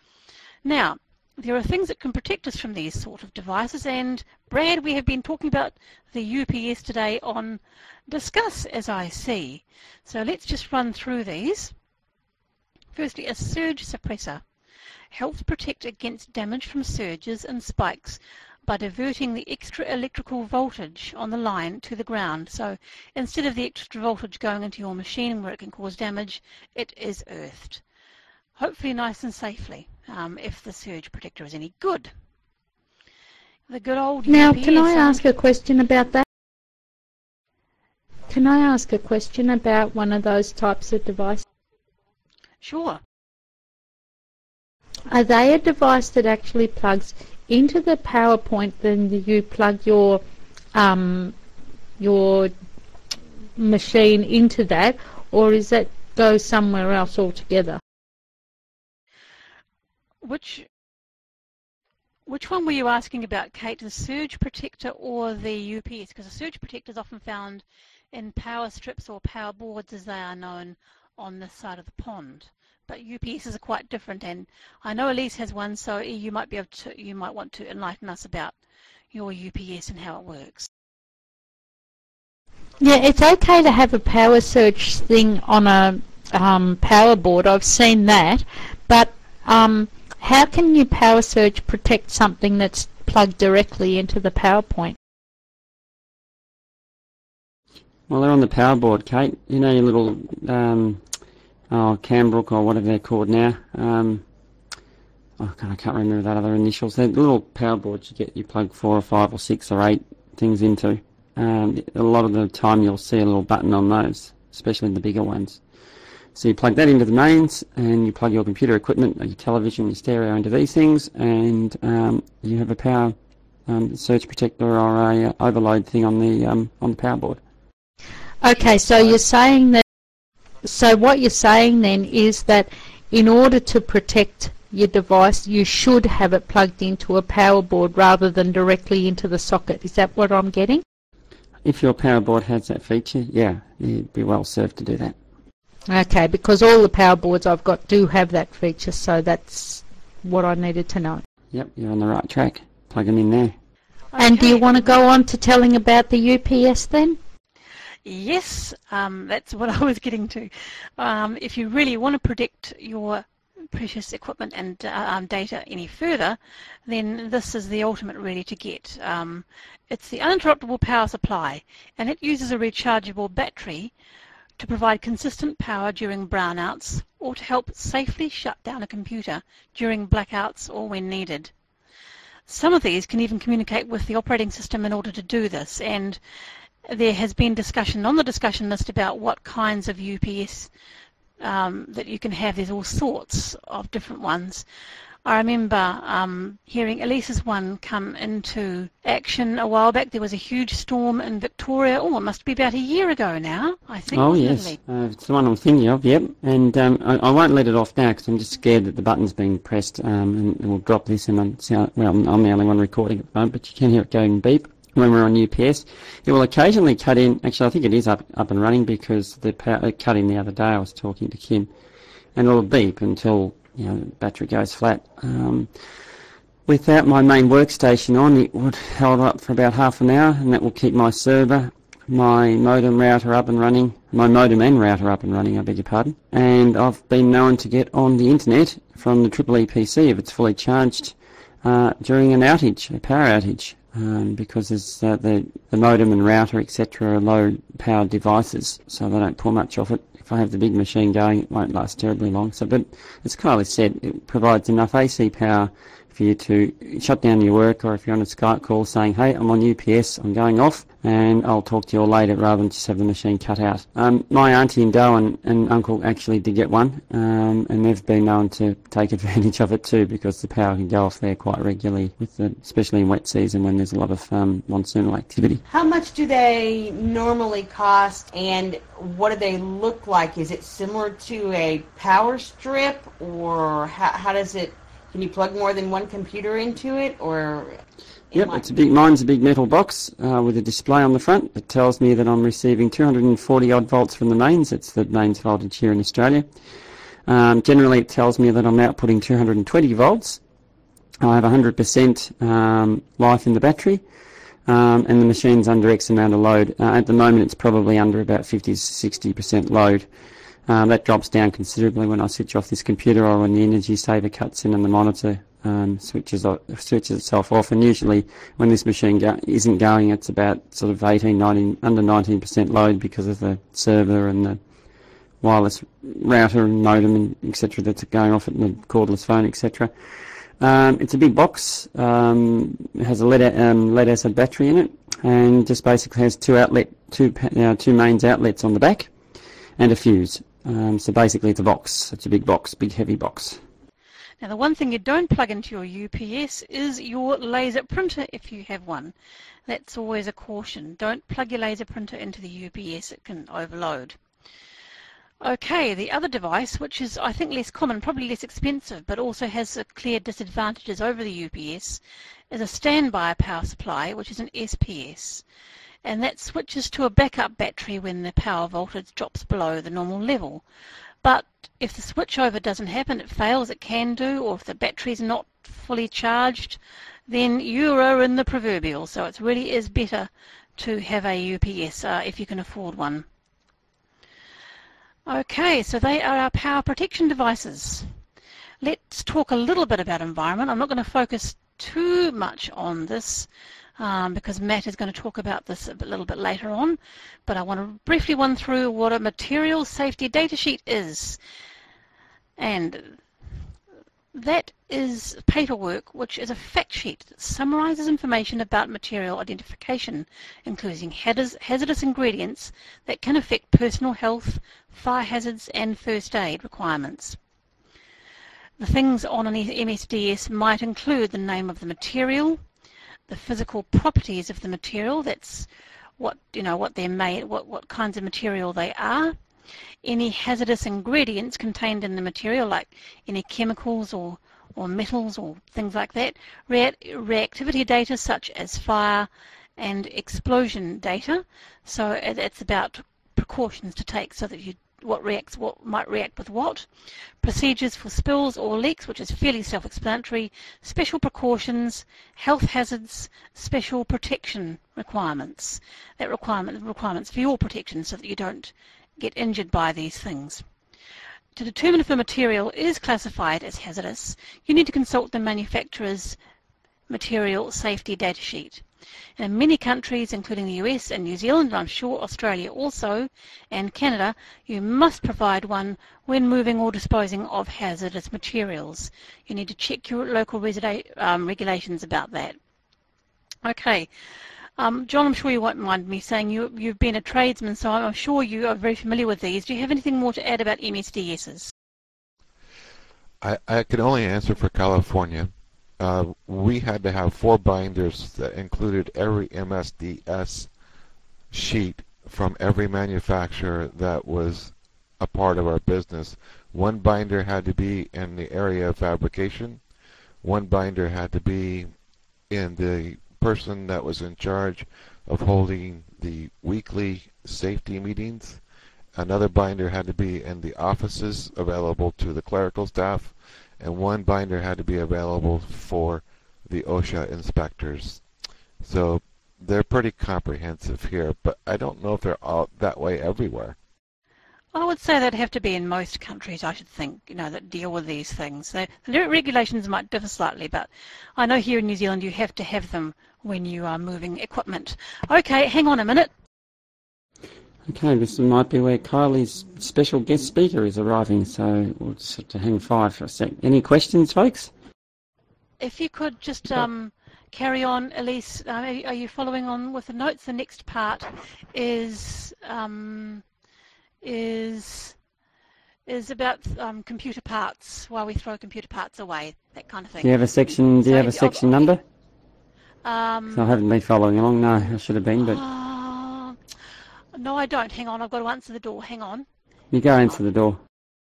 Now, there are things that can protect us from these sort of devices, and Brad, we have been talking about the U P S today on Discuss as I see. So let's just run through these. Firstly, a surge suppressor helps protect against damage from surges and spikes by diverting the extra electrical voltage on the line to the ground. So instead of the extra voltage going into your machine where it can cause damage, it is earthed. Hopefully nice and safely, um, if the surge protector is any good. The good old Now, U P S, can I um, ask a question about that? Can I ask a question about one of those types of devices? Sure. Are they a device that actually plugs into the power point, then you plug your um, your machine into that, or is that go somewhere else altogether? Which which one were you asking about, Kate? The surge protector or the U P S? Because the surge protector is often found in power strips or power boards, as they are known, on this side of the pond. But U P Ss are quite different, and I know Elise has one, so you might be able to, you might want to enlighten us about your U P S and how it works. Yeah, it's okay to have a power surge thing on a um, power board. I've seen that, but um, how can you power surge protect something that's plugged directly into the power point? Well, they're on the power board, Kate. You know your little um, oh, Cambrook or whatever they're called now. Um, oh, I can't remember that other initials. They're the little power boards you get. You plug four or five or six or eight things into. Um, a lot of the time you'll see a little button on those, especially the bigger ones. So you plug that into the mains, and you plug your computer equipment, your television, your stereo into these things, and um, you have a power um, surge protector or a uh, overload thing on the um, on the power board. Okay, so you're saying that. So what you're saying then is that in order to protect your device, you should have it plugged into a power board rather than directly into the socket. Is that what I'm getting? If your power board has that feature, yeah, you'd be well served to do that. Okay, because all the power boards I've got do have that feature, so that's what I needed to know. Yep, you're on the right track. Plug them in there. And Okay. do you want to go on to telling about the U P S then? Yes, um, that's what I was getting to. Um, if you really want to protect your precious equipment and uh, um, data any further, then this is the ultimate really to get. Um, it's the uninterruptible power supply, and it uses a rechargeable battery to provide consistent power during brownouts or to help safely shut down a computer during blackouts or when needed. Some of these can even communicate with the operating system in order to do this, and there has been discussion on the discussion list about what kinds of U P S um, that you can have. There's all sorts of different ones. I remember um, hearing Elise's one come into action a while back. There was a huge storm in Victoria. Oh, it must be about a year ago now, I think. Oh, wasn't it, yes. Elise? Uh, it's the one I'm thinking of, yep. And um, I, I won't let it off now because I'm just scared that the button's being pressed um, and, and we'll drop this and I'm, well, I'm the only one recording at the moment, but you can hear it going beep when we're on U P S. It will occasionally cut in. Actually, I think it is up up and running because the power, it cut in the other day. I was talking to Kim. And it'll beep until, you know, the battery goes flat. Um, without my main workstation on, it would hold up for about half an hour, and that will keep my server, my modem router up and running, my modem and router up and running, I beg your pardon. And I've been known to get on the internet from the Triple E P C if it's fully charged uh, during an outage, a power outage, um, because there's, uh, the, the modem and router, et cetera, are low-powered devices, so they don't pull much off it. If I have the big machine going, it won't last terribly long. So, but as Kylie said, it provides enough A C power for you to shut down your work, or if you're on a Skype call saying, hey, I'm on U P S, I'm going off, and I'll talk to you all later rather than just have the machine cut out. Um, my auntie and Darwin and uncle actually did get one, um, and they've been known to take advantage of it too because the power can go off there quite regularly, with the, especially in wet season when there's a lot of um, monsoonal activity. How much do they normally cost, and what do they look like? Is it similar to a power strip, or how, how does it, can you plug more than one computer into it, or? Yep, it's a big, mine's a big metal box uh, with a display on the front that tells me that I'm receiving two hundred forty odd volts from the mains. It's the mains voltage here in Australia. Um, generally it tells me that I'm outputting two hundred twenty volts. I have one hundred percent um, life in the battery, um, and the machine's under X amount of load. Uh, at the moment it's probably under about fifty to sixty percent load. Um, that drops down considerably when I switch off this computer or when the energy saver cuts in and the monitor um, switches off, switches itself off. And usually when this machine go isn't going, it's about sort of eighteen, nineteen, under nineteen percent load because of the server and the wireless router and modem and et cetera that's going off at the cordless phone, et cetera. Um, it's a big box. Um, it has a lead, um, lead acid battery in it, and just basically has two outlet, two uh, two mains outlets on the back, and a fuse. Um, so basically it's a box. It's a big box, big heavy box. Now the one thing you don't plug into your U P S is your laser printer if you have one. That's always a caution. Don't plug your laser printer into the U P S, it can overload. Okay, the other device, which is I think less common, probably less expensive, but also has clear disadvantages over the U P S, is a standby power supply, which is an S P S. And that switches to a backup battery when the power voltage drops below the normal level. But if the switchover doesn't happen, it fails, it can do, or if the battery's not fully charged, then you are in the proverbial. So it really is better to have a U P S uh, if you can afford one. Okay, so they are our power protection devices. Let's talk a little bit about environment. I'm not going to focus too much on this um, because Matt is going to talk about this a little bit later on, but I want to briefly run through what a material safety data sheet is. And that is paperwork which is a fact sheet that summarizes information about material identification, including hazardous ingredients that can affect personal health, fire hazards and first aid requirements. The things on an M S D S might include the name of the material, the physical properties of the material, that's what you know what they're made, what, what kinds of material they are, any hazardous ingredients contained in the material, like any chemicals or or metals or things like that, React reactivity data such as fire and explosion data. So it's about precautions to take so that you what reacts what might react with what, procedures for spills or leaks, which is fairly self-explanatory, special precautions, health hazards, special protection requirements. That requirement requirements for your protection so that you don't get injured by these things. To determine if a material is classified as hazardous, you need to consult the manufacturer's material safety data sheet. And in many countries, including the U S and New Zealand, and I'm sure Australia also, and Canada, you must provide one when moving or disposing of hazardous materials. You need to check your local um, regulations about that. Okay. Um, John, I'm sure you won't mind me saying you, you've been a tradesman, so I'm sure you are very familiar with these. Do you have anything more to add about M S D Ss? I, I can only answer for California. Uh, we had to have four binders that included every M S D S sheet from every manufacturer that was a part of our business. One binder had to be in the area of fabrication. One binder had to be in the person that was in charge of holding the weekly safety meetings. Another binder had to be in the offices available to the clerical staff, and one binder had to be available for the OSHA inspectors. So they're pretty comprehensive here, but I don't know if they're all that way everywhere. I would say they'd have to be in most countries, I should think, you know, that deal with these things. They, the regulations might differ slightly, but I know here in New Zealand you have to have them when you are moving equipment. Okay, hang on a minute. Okay, this might be where Kylie's special guest speaker is arriving, so we'll just have to hang fire for a sec. Any questions, folks? If you could just um, carry on, Elise, uh, are you following on with the notes? The next part is um, is is about um, computer parts, why we throw computer parts away, that kind of thing. Do you have a section? Do so you have a section I'll, number? Um, So I haven't been following along. No, I should have been, but uh, no, I don't. Hang on, I've got to answer the door. Hang on. you go answer the door.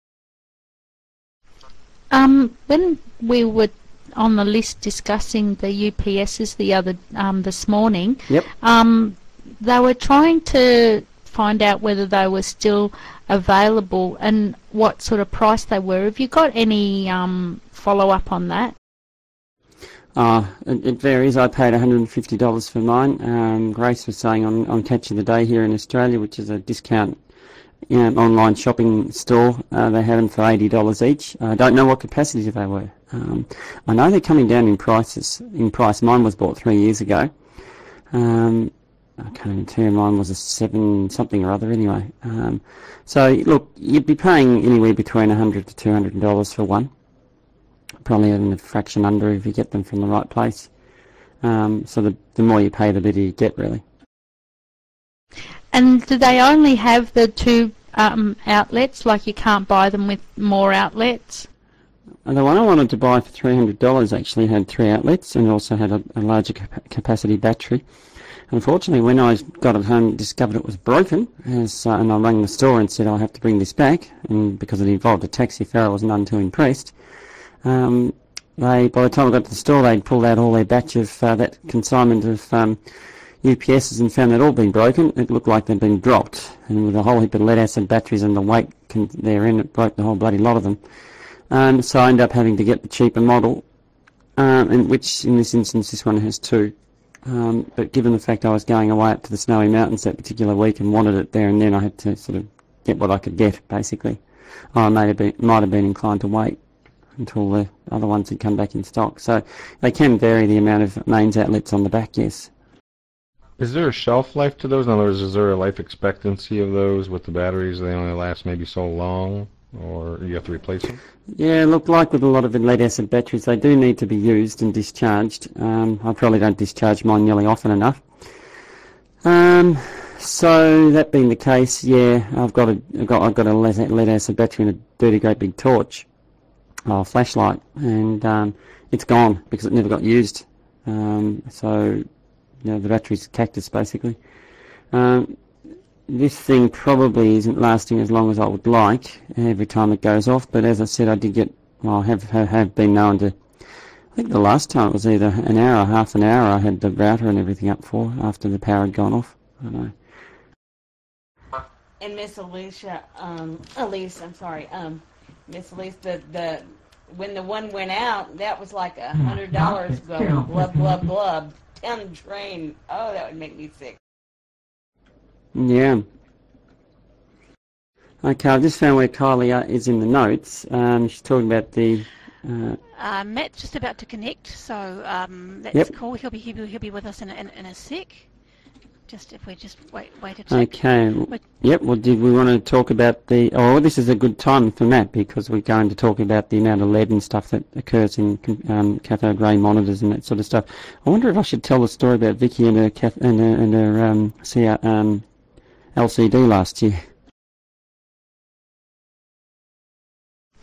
Um, when we were on the list discussing the U P Ss the other um, this morning, Yep. um, they were trying to find out whether they were still available and what sort of price they were. Have you got any um, follow-up on that? Uh, it, it varies. I paid one hundred fifty dollars for mine. Um, Grace was saying on, on Catch of the Day here in Australia, which is a discount you know, online shopping store, uh, they had them for eighty dollars each. I don't know what capacity they were. Um, I know they're coming down in prices. In price, mine was bought three years ago. Um, I can't even tell you, mine was a seven something or other anyway. Um, so look, you'd be paying anywhere between one hundred to two hundred dollars for one. Probably even a fraction under if you get them from the right place. Um, so the, the more you pay, the better you get, really. And do they only have the two um, outlets, like you can't buy them with more outlets? And the one I wanted to buy for three hundred dollars actually had three outlets and also had a, a larger cap- capacity battery. Unfortunately, when I got it home and discovered it was broken, as, uh, and I rang the store and said I'll have to bring this back, and because it involved a taxi fare, I was none too impressed. Um, they, by the time I got to the store, they'd pulled out all their batch of uh, that consignment of um, U P Ss and found they'd all been broken. It looked like they'd been dropped, and with a whole heap of lead-acid batteries and the weight con- therein, it broke the whole bloody lot of them. Um, so I ended up having to get the cheaper model, um, and which in this instance this one has two. Um, but given the fact I was going away up to the Snowy Mountains that particular week and wanted it there and then, I had to sort of get what I could get, basically. I might have been, might have been inclined to wait until the other ones had come back in stock. So they can vary the amount of mains outlets on the back, yes. Is there a shelf life to those? In other words, is there a life expectancy of those with the batteries? They only last maybe so long, or you have to replace them? Yeah, look, like with a lot of the lead-acid batteries, they do need to be used and discharged. Um, I probably don't discharge mine nearly often enough. Um, so that being the case, yeah, I've got a, I've got, I've got a lead-acid battery and a dirty great big torch, or flashlight, and um, it's gone because it never got used. Um, so, you know, the battery's cactus, basically. Um, This thing probably isn't lasting as long as I would like every time it goes off, but as I said, I did get, well, I have, have, have been known to, I think the last time it was either an hour or half an hour I had the router and everything up for after the power had gone off. I don't know. And Miss Alicia, um, Elise, I'm sorry, um, Miss Elise, the, the, when the one went out, that was like a hundred dollars going blub, blub, blub, down the drain. Oh, that would make me sick. Yeah. Okay, I've just found where Kylie uh, is in the notes. Um, she's talking about the... Uh, Uh, Matt's just about to connect, so um, that's Yep. cool. He'll be, he'll be he'll be with us in a, in, in a sec. Just if we just wait wait a tick. okay. But- Yep, well, did we want to talk about the... Oh, this is a good time for Matt because we're going to talk about the amount of lead and stuff that occurs in um, cathode ray monitors and that sort of stuff. I wonder if I should tell the story about Vicky and her, cath- and her, and her um, C R, um, L C D last year.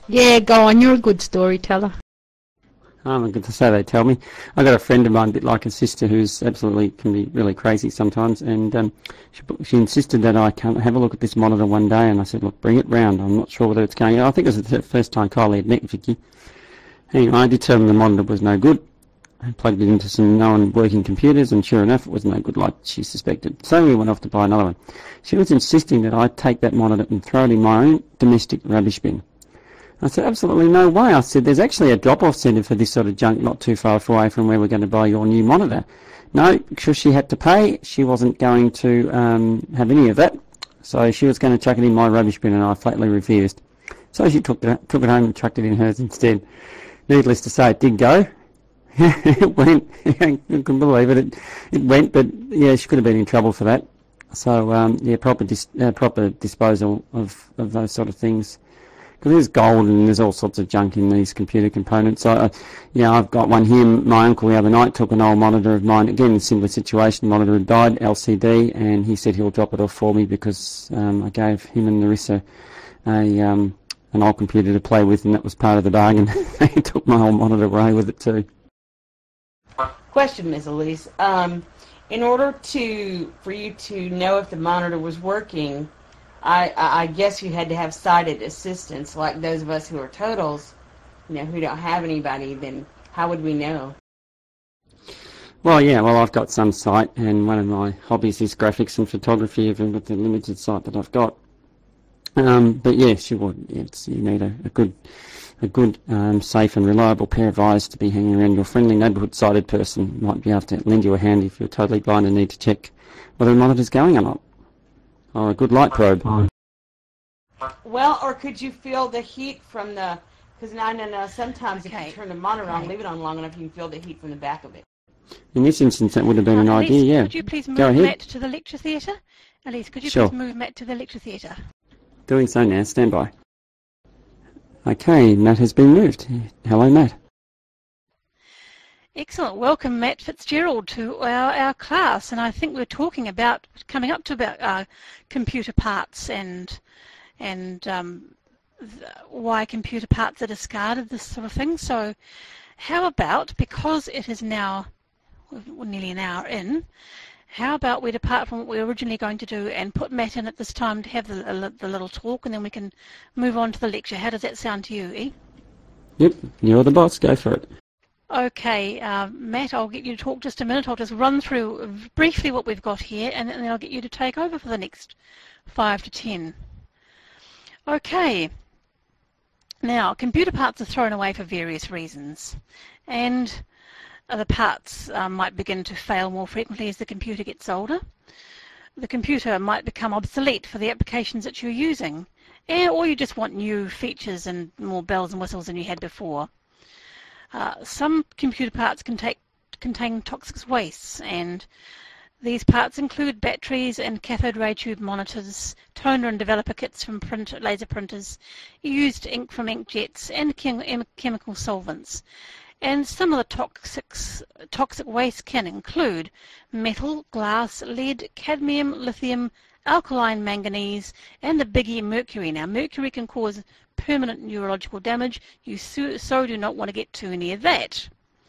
Yeah, go on. You're a good storyteller. I'm good to say they tell me. I got a friend of mine, a bit like a sister, who's absolutely can be really crazy sometimes, and um, she, she insisted that I come have a look at this monitor one day, and I said, look, bring it round. I'm not sure whether it's going. I think it was the first time Kylie had met Vicky. Anyway, I determined the monitor was no good. I plugged it into some known working computers, and sure enough, it was no good like she suspected. So we went off to buy another one. She was insisting that I take that monitor and throw it in my own domestic rubbish bin. I said, absolutely no way. I said, there's actually a drop-off centre for this sort of junk not too far away from where we're going to buy your new monitor. No, because she had to pay, she wasn't going to um, have any of that. So she was going to chuck it in my rubbish bin, and I flatly refused. So she took it, took it home and chucked it in hers instead. Needless to say, it did go. It went. I couldn't believe it. it. It went, but yeah, she could have been in trouble for that. So um, yeah, proper dis uh, proper disposal of, of those sort of things. Because there's gold and there's all sorts of junk in these computer components. So, uh, yeah, I've got one here. My uncle the other night took an old monitor of mine. Again, a similar situation. The monitor had died, L C D, and he said he'll drop it off for me because um, I gave him and Narissa a um, an old computer to play with, and that was part of the bargain. He took my old monitor away with it too. Question, Miz Elise. Um, in order to for you to know if the monitor was working, I, I guess you had to have sighted assistance, like those of us who are totals, you know, who don't have anybody. Then how would we know? Well, yeah, well, I've got some sight, and one of my hobbies is graphics and photography, even with the limited sight that I've got. Um, but yes, you would. It's, you need a, a good, a good, um, safe and reliable pair of eyes to be hanging around. Your friendly neighbourhood sighted person might be able to lend you a hand if you're totally blind and need to check whether the monitor's going or not. Or a good light probe. Well, or could you feel the heat from the... Because no, no, no, sometimes Okay. if you turn the monitor on, Okay. leave it on long enough, you can feel the heat from the back of it. In this instance, that would have been an Uh, idea, Elise, yeah. could you please Go move ahead. Matt to the lecture theatre? Elise, could you Sure. please move Matt to the lecture theatre? Doing so now, stand by. Okay, Matt has been moved. Hello, Matt. Excellent. Welcome, Matt Fitzgerald, to our, our class. And I think we're talking about, coming up to about uh, computer parts and and um, th why computer parts are discarded, this sort of thing. So how about, because it is now we're nearly an hour in, how about we depart from what we were originally going to do and put Matt in at this time to have the, the little talk, and then we can move on to the lecture. How does that sound to you, E? Yep, you're the boss. Go for it. Okay, uh, Matt, I'll get you to talk just a minute. I'll just run through briefly what we've got here, and then I'll get you to take over for the next five to ten. Okay. Now, computer parts are thrown away for various reasons, and the parts uh, might begin to fail more frequently as the computer gets older. The computer might become obsolete for the applications that you're using, and, or you just want new features and more bells and whistles than you had before. Uh, some computer parts can take, contain toxic wastes, and these parts include batteries and cathode ray tube monitors, toner and developer kits from print, laser printers, used ink from inkjets, and chem chemical solvents. And some of the toxics, toxic waste can include metal, glass, lead, cadmium, lithium, alkaline manganese, and the biggie mercury. Now, mercury can cause permanent neurological damage. You so, so do not want to get too near that.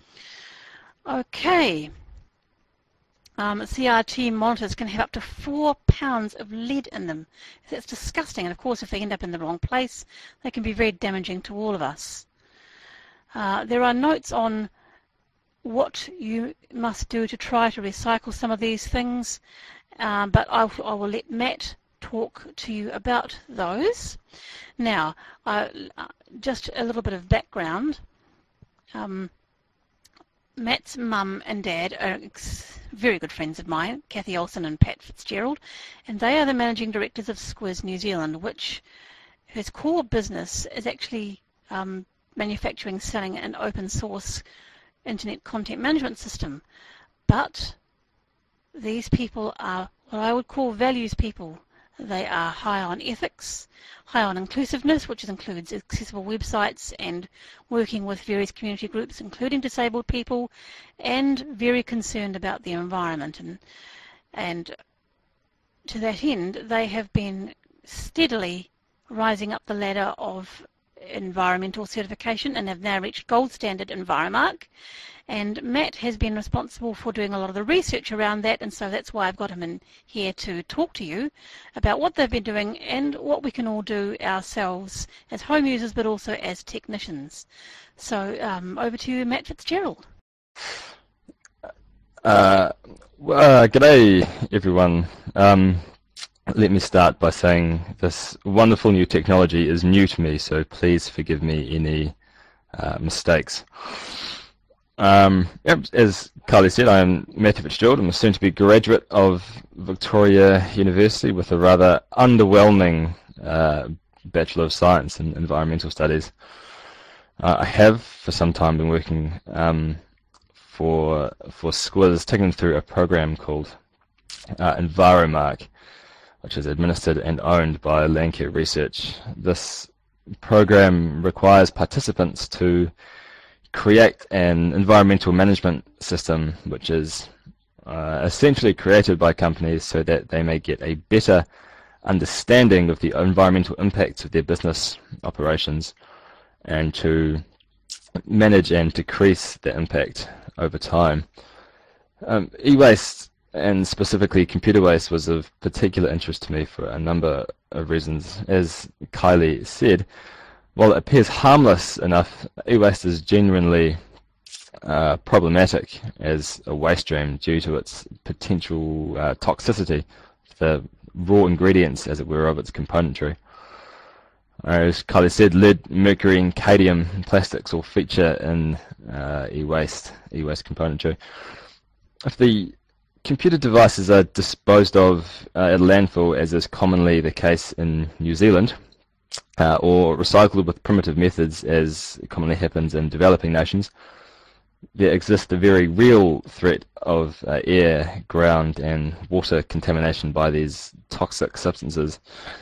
Okay. Um, C R T monitors can have up to four pounds of lead in them. That's disgusting. And of course, if they end up in the wrong place, they can be very damaging to all of us. Uh, there are notes on what you must do to try to recycle some of these things, um, but I'll, I will let Matt talk to you about those. Now, uh, just a little bit of background. Um, Matt's mum and dad are very good friends of mine, Kathy Olsen and Pat Fitzgerald, and they are the managing directors of Squiz New Zealand, which whose core business is actually um, manufacturing, selling an open source internet content management system. But these people are what I would call values people. They are high on ethics, high on inclusiveness, which includes accessible websites and working with various community groups, including disabled people, and very concerned about the environment. And, and to that end, they have been steadily rising up the ladder of environmental certification and have now reached gold standard Enviromark. And Matt has been responsible for doing a lot of the research around that, and so that's why I've got him in here to talk to you about what they've been doing and what we can all do ourselves as home users, but also as technicians. So um, over to you, Matt Fitzgerald. Uh, well, uh, g'day everyone. Um, let me start by saying this wonderful new technology is new to me, so please forgive me any uh, mistakes. Um, as Kylie said, I am Matthew Fitzgerald. I'm a soon-to-be graduate of Victoria University with a rather underwhelming uh, Bachelor of Science in Environmental Studies. Uh, I have for some time been working um, for for Squiz, taking them through a program called uh, Enviromark, which is administered and owned by Landcare Research. This program requires participants to create an environmental management system, which is uh, essentially created by companies so that they may get a better understanding of the environmental impacts of their business operations and to manage and decrease the impact over time. Um, e-waste, and specifically computer waste, was of particular interest to me for a number of reasons. As Kylie said, while it appears harmless enough, e-waste is genuinely uh, problematic as a waste stream due to its potential uh, toxicity, the raw ingredients, as it were, of its componentry. As Kylie said, lead, mercury, and cadmium plastics all feature in uh, e-waste, e-waste componentry. If the computer devices are disposed of uh, at landfill, as is commonly the case in New Zealand, uh, or recycled with primitive methods, as commonly happens in developing nations, there exists the very real threat of uh, air, ground, and water contamination by these toxic substances.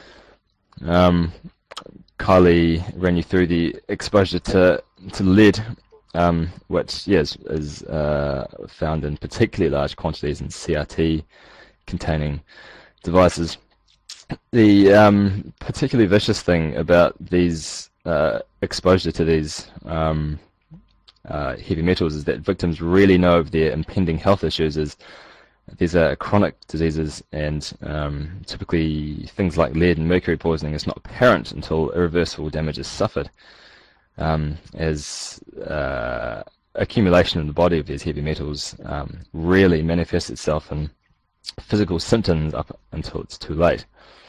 Um, Kylie ran you through the exposure to to lead, um, which yes is uh, found in particularly large quantities in C R T containing devices. The um, particularly vicious thing about these uh, exposure to these um, uh, heavy metals is that victims really know of their impending health issues. As these are chronic diseases, and um, typically things like lead and mercury poisoning is not apparent until irreversible damage is suffered, um, as uh, accumulation in the body of these heavy metals um, really manifests itself in physical symptoms up until it's too late.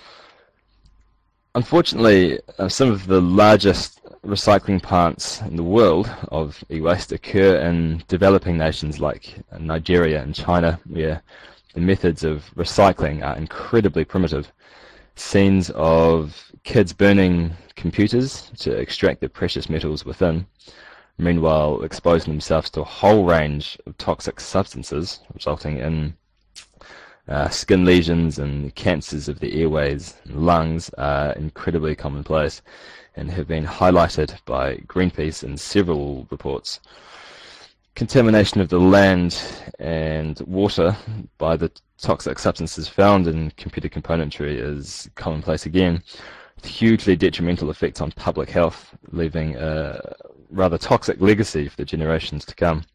Unfortunately, uh, some of the largest recycling plants in the world of e-waste occur in developing nations like Nigeria and China, where the methods of recycling are incredibly primitive. Scenes of kids burning computers to extract the precious metals within, meanwhile exposing themselves to a whole range of toxic substances, resulting in Uh, skin lesions and cancers of the airways and lungs are incredibly commonplace and have been highlighted by Greenpeace in several reports. Contamination of the land and water by the toxic substances found in computer componentry is commonplace again, with hugely detrimental effects on public health, leaving a rather toxic legacy for the generations to come.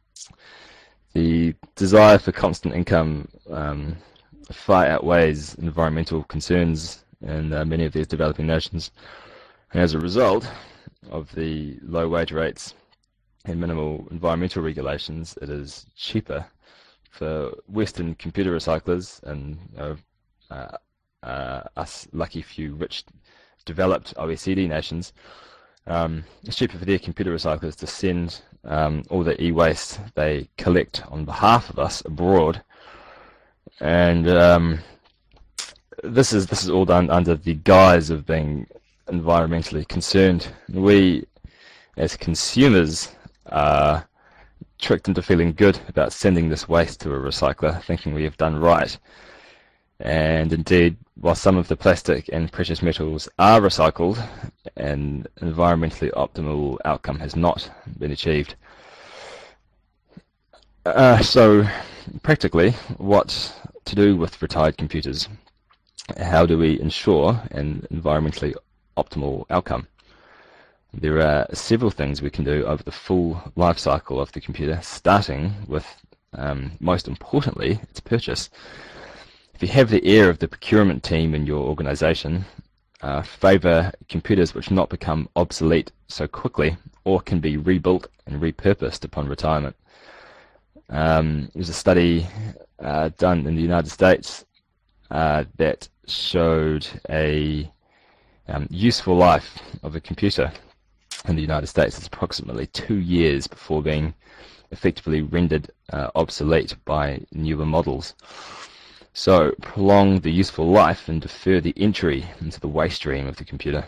The desire for constant income um, far outweighs environmental concerns in uh, many of these developing nations. And as a result of the low wage rates and minimal environmental regulations, it is cheaper for Western computer recyclers and uh, uh, uh, us lucky few rich developed O E C D nations. Um, it's cheaper for their computer recyclers to send um, all the e-waste they collect on behalf of us abroad, and um, this is this is all done under the guise of being environmentally concerned. We, as consumers, are tricked into feeling good about sending this waste to a recycler, thinking we have done right. And indeed, while some of the plastic and precious metals are recycled, an environmentally optimal outcome has not been achieved. Uh, so, practically, what to do with retired computers? How do we ensure an environmentally optimal outcome? There are several things we can do over the full life cycle of the computer, starting with, um, most importantly, its purchase. If you have the ear of the procurement team in your organization, uh, favor computers which not become obsolete so quickly or can be rebuilt and repurposed upon retirement. Um, there was a study uh, done in the United States uh, that showed a um, useful life of a computer in the United States is approximately two years before being effectively rendered uh, obsolete by newer models. So prolong the useful life and defer the entry into the waste stream of the computer.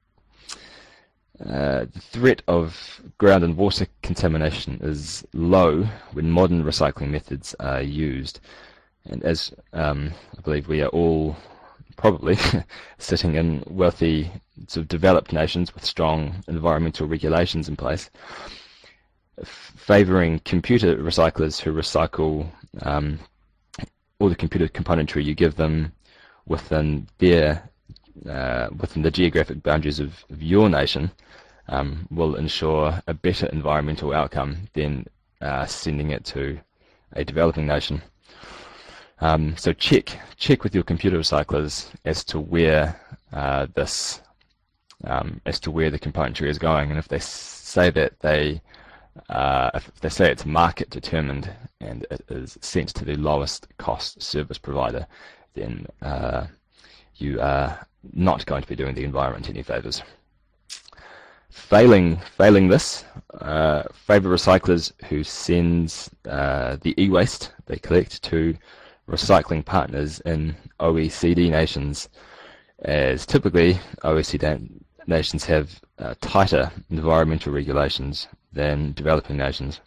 Uh, the threat of ground and water contamination is low when modern recycling methods are used. And as um, I believe we are all probably sitting in wealthy, sort of developed nations with strong environmental regulations in place, favouring computer recyclers who recycle um, all the computer componentry you give them within their uh, within the geographic boundaries of, of your nation um, will ensure a better environmental outcome than uh, sending it to a developing nation. Um, so check check with your computer recyclers as to where uh, this um, as to where the componentry is going, and if they say that they uh, if they say it's market determined and it is sent to the lowest cost service provider, then uh, you are not going to be doing the environment any favours. Failing failing this, uh, favour recyclers who send uh, the e-waste they collect to recycling partners in O E C D nations, as typically O E C D nations have uh, tighter environmental regulations than developing nations.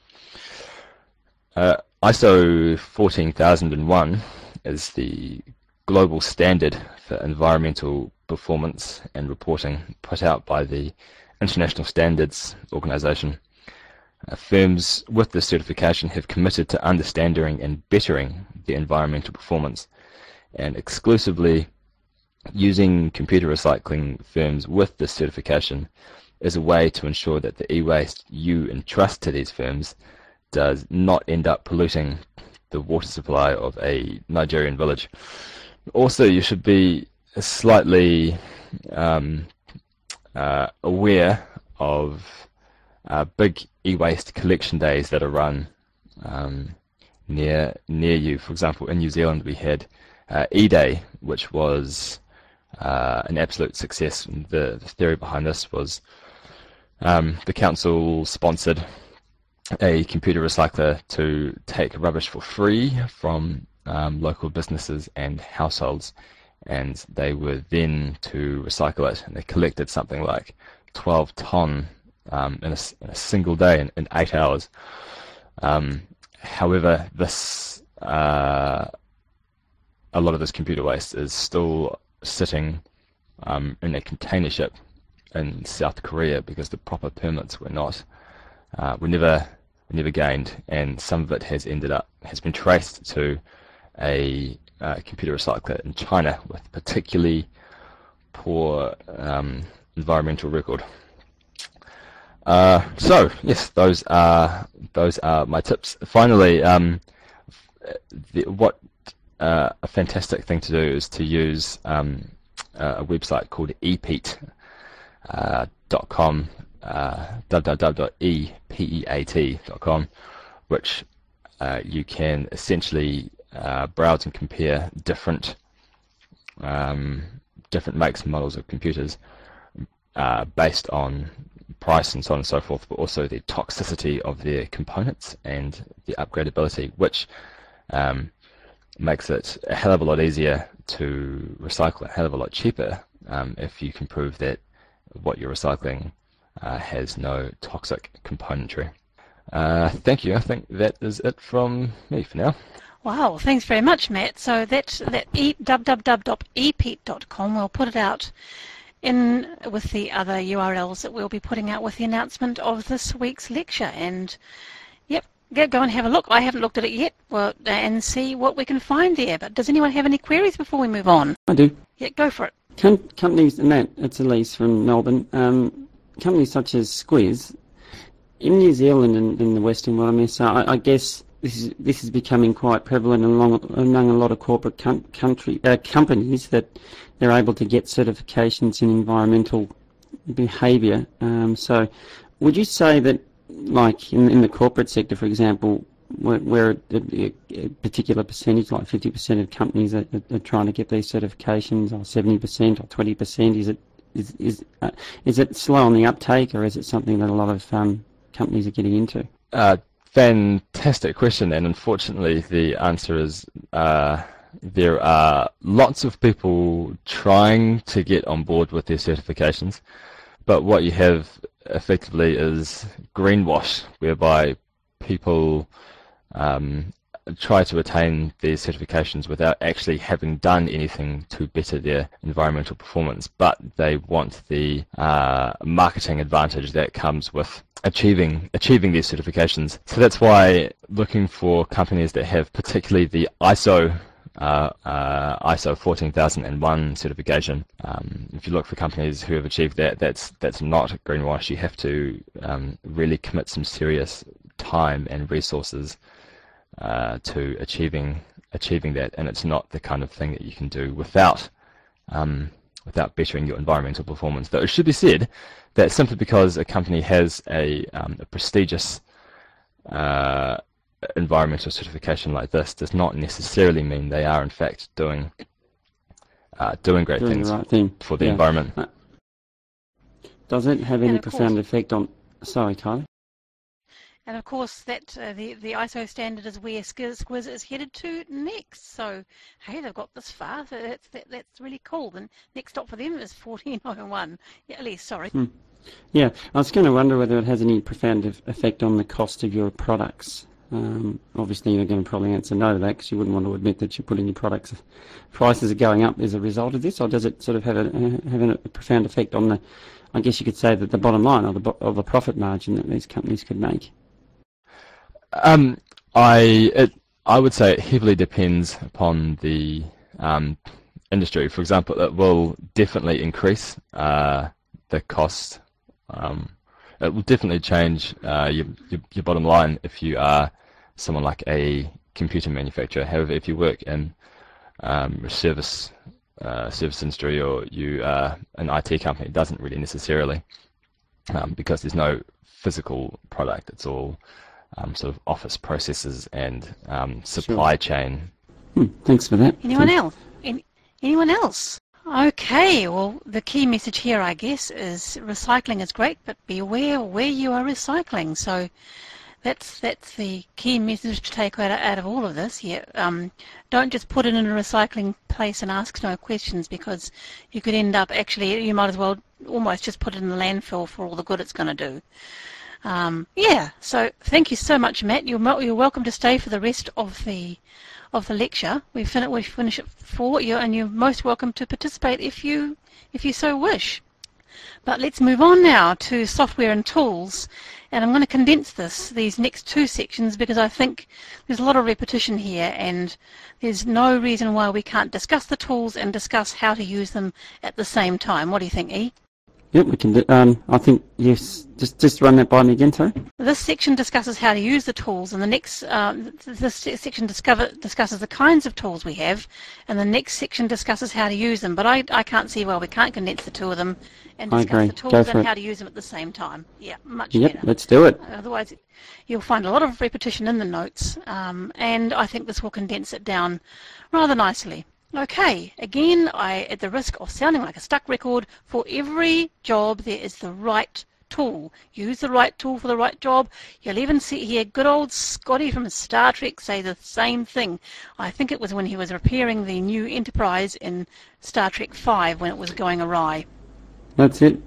Uh, I S O fourteen thousand one is the global standard for environmental performance and reporting put out by the International Standards Organization. Uh, firms with this certification have committed to understanding and bettering the environmental performance, and exclusively using computer recycling firms with this certification is a way to ensure that the e-waste you entrust to these firms does not end up polluting the water supply of a Nigerian village. Also, you should be slightly um, uh, aware of uh, big e-waste collection days that are run um, near near you. For example, in New Zealand we had uh, E-Day, which was uh, an absolute success. The, the theory behind this was um, the council sponsored a computer recycler to take rubbish for free from um, local businesses and households, and they were then to recycle it, and they collected something like twelve tonne um, in, a, in a single day, in, in eight hours. Um, however, this uh, a lot of this computer waste is still sitting um, in a container ship in South Korea because the proper permits were not uh, were never never gained, and some of it has ended up has been traced to a uh, computer recycler in China with particularly poor um, environmental record. Uh, so yes, those are those are my tips. Finally, um, the, what uh, a fantastic thing to do is to use um, a website called e peat dot com. Uh, w w w dot e peat dot com, which uh, you can essentially uh, browse and compare different um, different makes and models of computers uh, based on price and so on and so forth, but also the toxicity of their components and the upgradability, which um, makes it a hell of a lot easier to recycle, a hell of a lot cheaper um, if you can prove that what you're recycling Uh, has no toxic componentry. Uh, thank you. I think that is it from me for now. Wow, thanks very much, Matt. So that that e, w w w dot e peat dot com, we'll put it out in with the other U R Ls that we'll be putting out with the announcement of this week's lecture. And yep, go, go and have a look. I haven't looked at it yet, well, and see what we can find there. But does anyone have any queries before we move on? I do. Yeah, go for it. Com- companies, Matt, it's Elise from Melbourne. Um, companies such as Squiz, in New Zealand and in the Western world, I mean, so I, I guess this is this is becoming quite prevalent among, among a lot of corporate com country uh, companies that they're able to get certifications in environmental behaviour. Um, so, would you say that, like in, in the corporate sector, for example, where, where a, a particular percentage, like fifty percent of companies are, are, are trying to get these certifications, or seventy percent or twenty percent, is it is is uh, is it slow on the uptake, or is it something that a lot of um, companies are getting into? Uh, fantastic question, and unfortunately the answer is uh, there are lots of people trying to get on board with their certifications, but what you have effectively is greenwash, whereby people um, try to attain these certifications without actually having done anything to better their environmental performance, but they want the uh, marketing advantage that comes with achieving achieving these certifications. So that's why looking for companies that have particularly the I S O uh, uh, I S O fourteen thousand one certification. Um, if you look for companies who have achieved that, that's that's not greenwash. You have to um, really commit some serious time and resources uh, to achieving achieving that, and it's not the kind of thing that you can do without um, without bettering your environmental performance. Though it should be said that simply because a company has a, um, a prestigious uh, environmental certification like this does not necessarily mean they are in fact doing uh, doing great doing things the right thing for the yeah. environment. Uh, does it have any And of profound course- effect on? Sorry, Kylie. And of course, that uh, the the I S O standard is where Squiz Squiz is headed to next. So, hey, they've got this far. So that's that, that's really cool. The next stop for them is fourteen oh one. Yeah, at least, sorry. Hmm. Yeah, I was going to wonder whether it has any profound eff- effect on the cost of your products. Um, obviously, you're going to probably answer no to that because you wouldn't want to admit that you're putting your products prices are going up as a result of this, or does it sort of have a uh, have a profound effect on the? I guess you could say that the bottom line or the bo- or the profit margin that these companies could make. Um, I it, I would say it heavily depends upon the um, industry. For example, it will definitely increase uh, the cost. Um, it will definitely change uh, your, your your bottom line if you are someone like a computer manufacturer. However, if you work in um, a service uh, service industry or you are an I T company, it doesn't really necessarily um, because there's no physical product. It's all Um, sort of office processes and um, supply Sure. chain. Hmm, thanks for that. Anyone Thank- else? Any, anyone else? Okay, well, the key message here, I guess, is recycling is great, but be aware where you are recycling. So that's that's the key message to take out of, out of all of this here. Um, don't just put it in a recycling place and ask no questions, because you could end up actually, you might as well almost just put it in the landfill for all the good it's going to do. Um, yeah, so thank you so much, Matt. You're, mo- you're welcome to stay for the rest of the of the lecture. We fin- we finish at four, you and you're most welcome to participate if you if you so wish. But let's move on now to software and tools, and I'm going to condense this these next two sections because I think there's a lot of repetition here, and there's no reason why we can't discuss the tools and discuss how to use them at the same time. What do you think, E? Yep, we can do. Um, I think yes. Just just run that by me again, sorry. This section discusses how to use the tools, and the next um, this section discover, discusses the kinds of tools we have, and the next section discusses how to use them. But I, I can't see why we can't condense the two of them and I discuss agree. the Go tools for and it. how to use them at the same time. Yeah, much Yep, better. let's do it. Otherwise, you'll find a lot of repetition in the notes, um, and I think this will condense it down rather nicely. Okay, again, I, at the risk of sounding like a stuck record, for every job there is the right tool. Use the right tool for the right job. You'll even see here good old Scotty from Star Trek say the same thing. I think it was when he was repairing the new Enterprise in Star Trek five when it was going awry. That's it.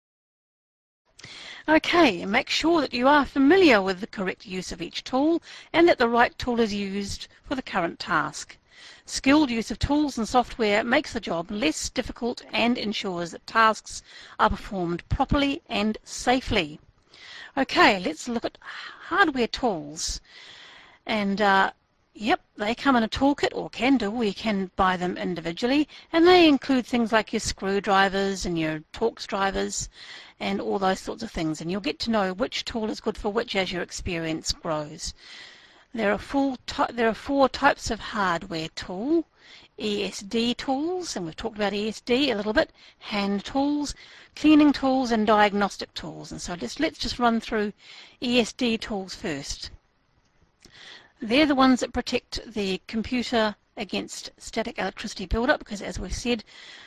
Okay, make sure that you are familiar with the correct use of each tool and that the right tool is used for the current task. Skilled use of tools and software makes the job less difficult and ensures that tasks are performed properly and safely. Okay, let's look at hardware tools. And uh, Yep, they come in a toolkit, or can do, or you can buy them individually, and they include things like your screwdrivers and your Torx drivers and all those sorts of things, and you'll get to know which tool is good for which as your experience grows. There are, full there are four types of hardware tool: E S D tools, and we've talked about E S D a little bit, hand tools, cleaning tools, and diagnostic tools. And so just, let's just run through E S D tools first. They're the ones that protect the computer against static electricity buildup, because as we've said,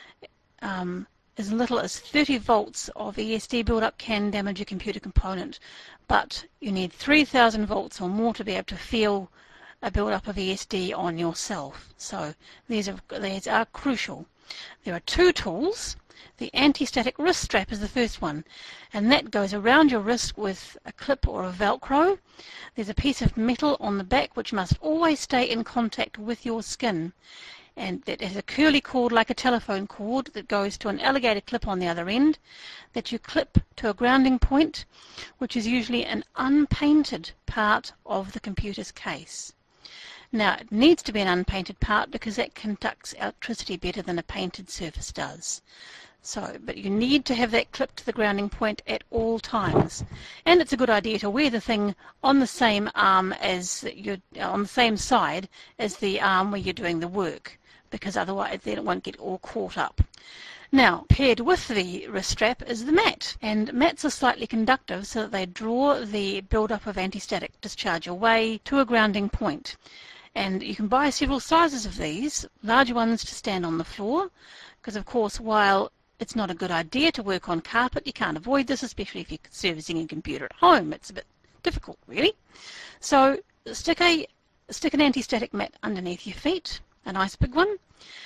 um, as little as thirty volts of E S D buildup can damage a computer component, but you need three thousand volts or more to be able to feel a buildup of E S D on yourself. So these are, these are crucial. There are two tools. The anti-static wrist strap is the first one, and that goes around your wrist with a clip or a Velcro. There's a piece of metal on the back which must always stay in contact with your skin, and it has a curly cord like a telephone cord that goes to an alligator clip on the other end that you clip to a grounding point, which is usually an unpainted part of the computer's case. Now, it needs to be an unpainted part because that conducts electricity better than a painted surface does. So, but you need to have that clipped to the grounding point at all times. And it's a good idea to wear the thing on the same arm as you're, on the same side as the arm where you're doing the work, because otherwise then it won't get all caught up. Now, paired with the wrist strap is the mat, and mats are slightly conductive so that they draw the build-up of anti-static discharge away to a grounding point. And you can buy several sizes of these, larger ones to stand on the floor, because of course while it's not a good idea to work on carpet, you can't avoid this, especially if you're servicing a computer at home. It's a bit difficult, really. So stick, a, stick an anti-static mat underneath your feet, a nice big one.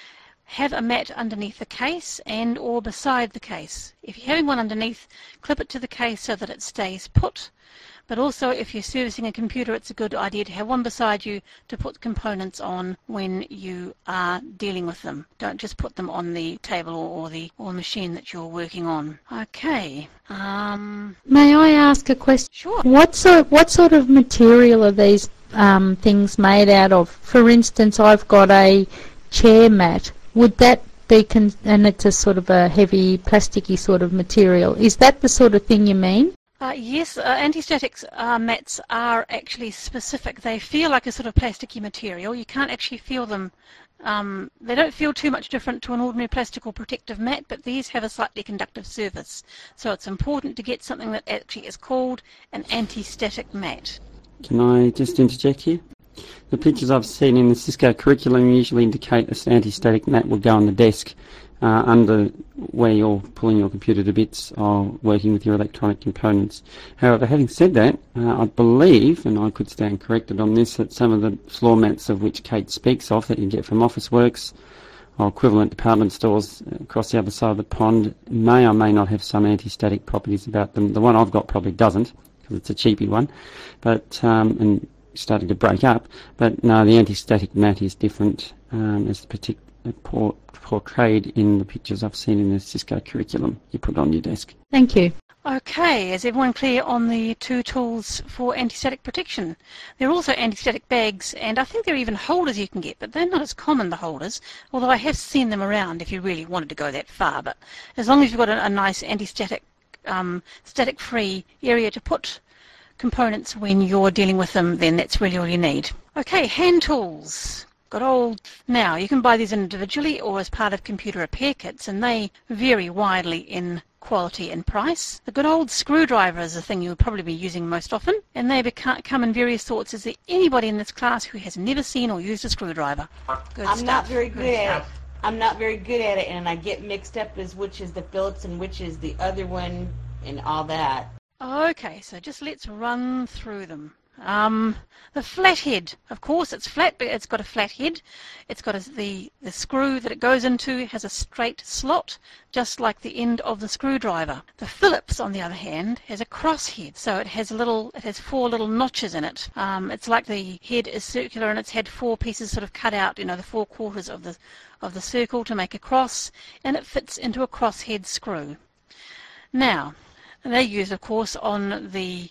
Have a mat underneath the case and or beside the case. If you're having one underneath, clip it to the case so that it stays put. But also, if you're servicing a computer, it's a good idea to have one beside you to put components on when you are dealing with them. Don't just put them on the table or, or the or machine that you're working on. Okay. Um, May I ask a question? Sure. What sort what sort of material are these um, things made out of? For instance, I've got a chair mat. Would that be con and it's a sort of a heavy plasticky sort of material? Is that the sort of thing you mean? Uh, yes, uh, anti-static uh, mats are actually specific. They feel like a sort of plasticky material. You can't actually feel them. Um, they don't feel too much different to an ordinary plastic or protective mat, but these have a slightly conductive surface. So it's important to get something that actually is called an anti-static mat. Can I just interject here? The pictures I've seen in the Cisco curriculum usually indicate this anti-static mat will go on the desk uh, under where you're pulling your computer to bits or working with your electronic components. However, having said that, uh, I believe, and I could stand corrected on this, that some of the floor mats of which Kate speaks of that you get from Officeworks or equivalent department stores across the other side of the pond may or may not have some anti-static properties about them. The one I've got probably doesn't, because it's a cheapy one, but um, and starting to break up. But no, the anti-static mat is different, um, as partic por portrayed in the pictures I've seen in the Cisco curriculum you put on your desk. Thank you. Okay, is everyone clear on the two tools for anti-static protection? There are also anti-static bags, and I think there are even holders you can get, but they're not as common, the holders, although I have seen them around if you really wanted to go that far. But as long as you've got a, a nice anti-static, um, static-free area to put components when you're dealing with them, then that's really all you need. Okay, hand tools. Good old. Now, you can buy these individually or as part of computer repair kits, and they vary widely in quality and price. The good old screwdriver is the thing you'll probably be using most often, and they come in various sorts. Is there anybody in this class who has never seen or used a screwdriver? Good I'm stuff. not very good, good at stuff. it. I'm not very good at it, and I get mixed up as which is the Phillips and which is the other one and all that. Okay, so just let's run through them. Um, the flathead, of course, it's flat, but it's got a flat head. It's got a, the the screw that it goes into has a straight slot, just like the end of the screwdriver. The Phillips, on the other hand, has a cross head, so it has a little, it has four little notches in it. Um, it's like the head is circular, and it's had four pieces sort of cut out, you know, the four quarters of the of the circle to make a cross, and it fits into a cross head screw. Now, they're used, of course, on the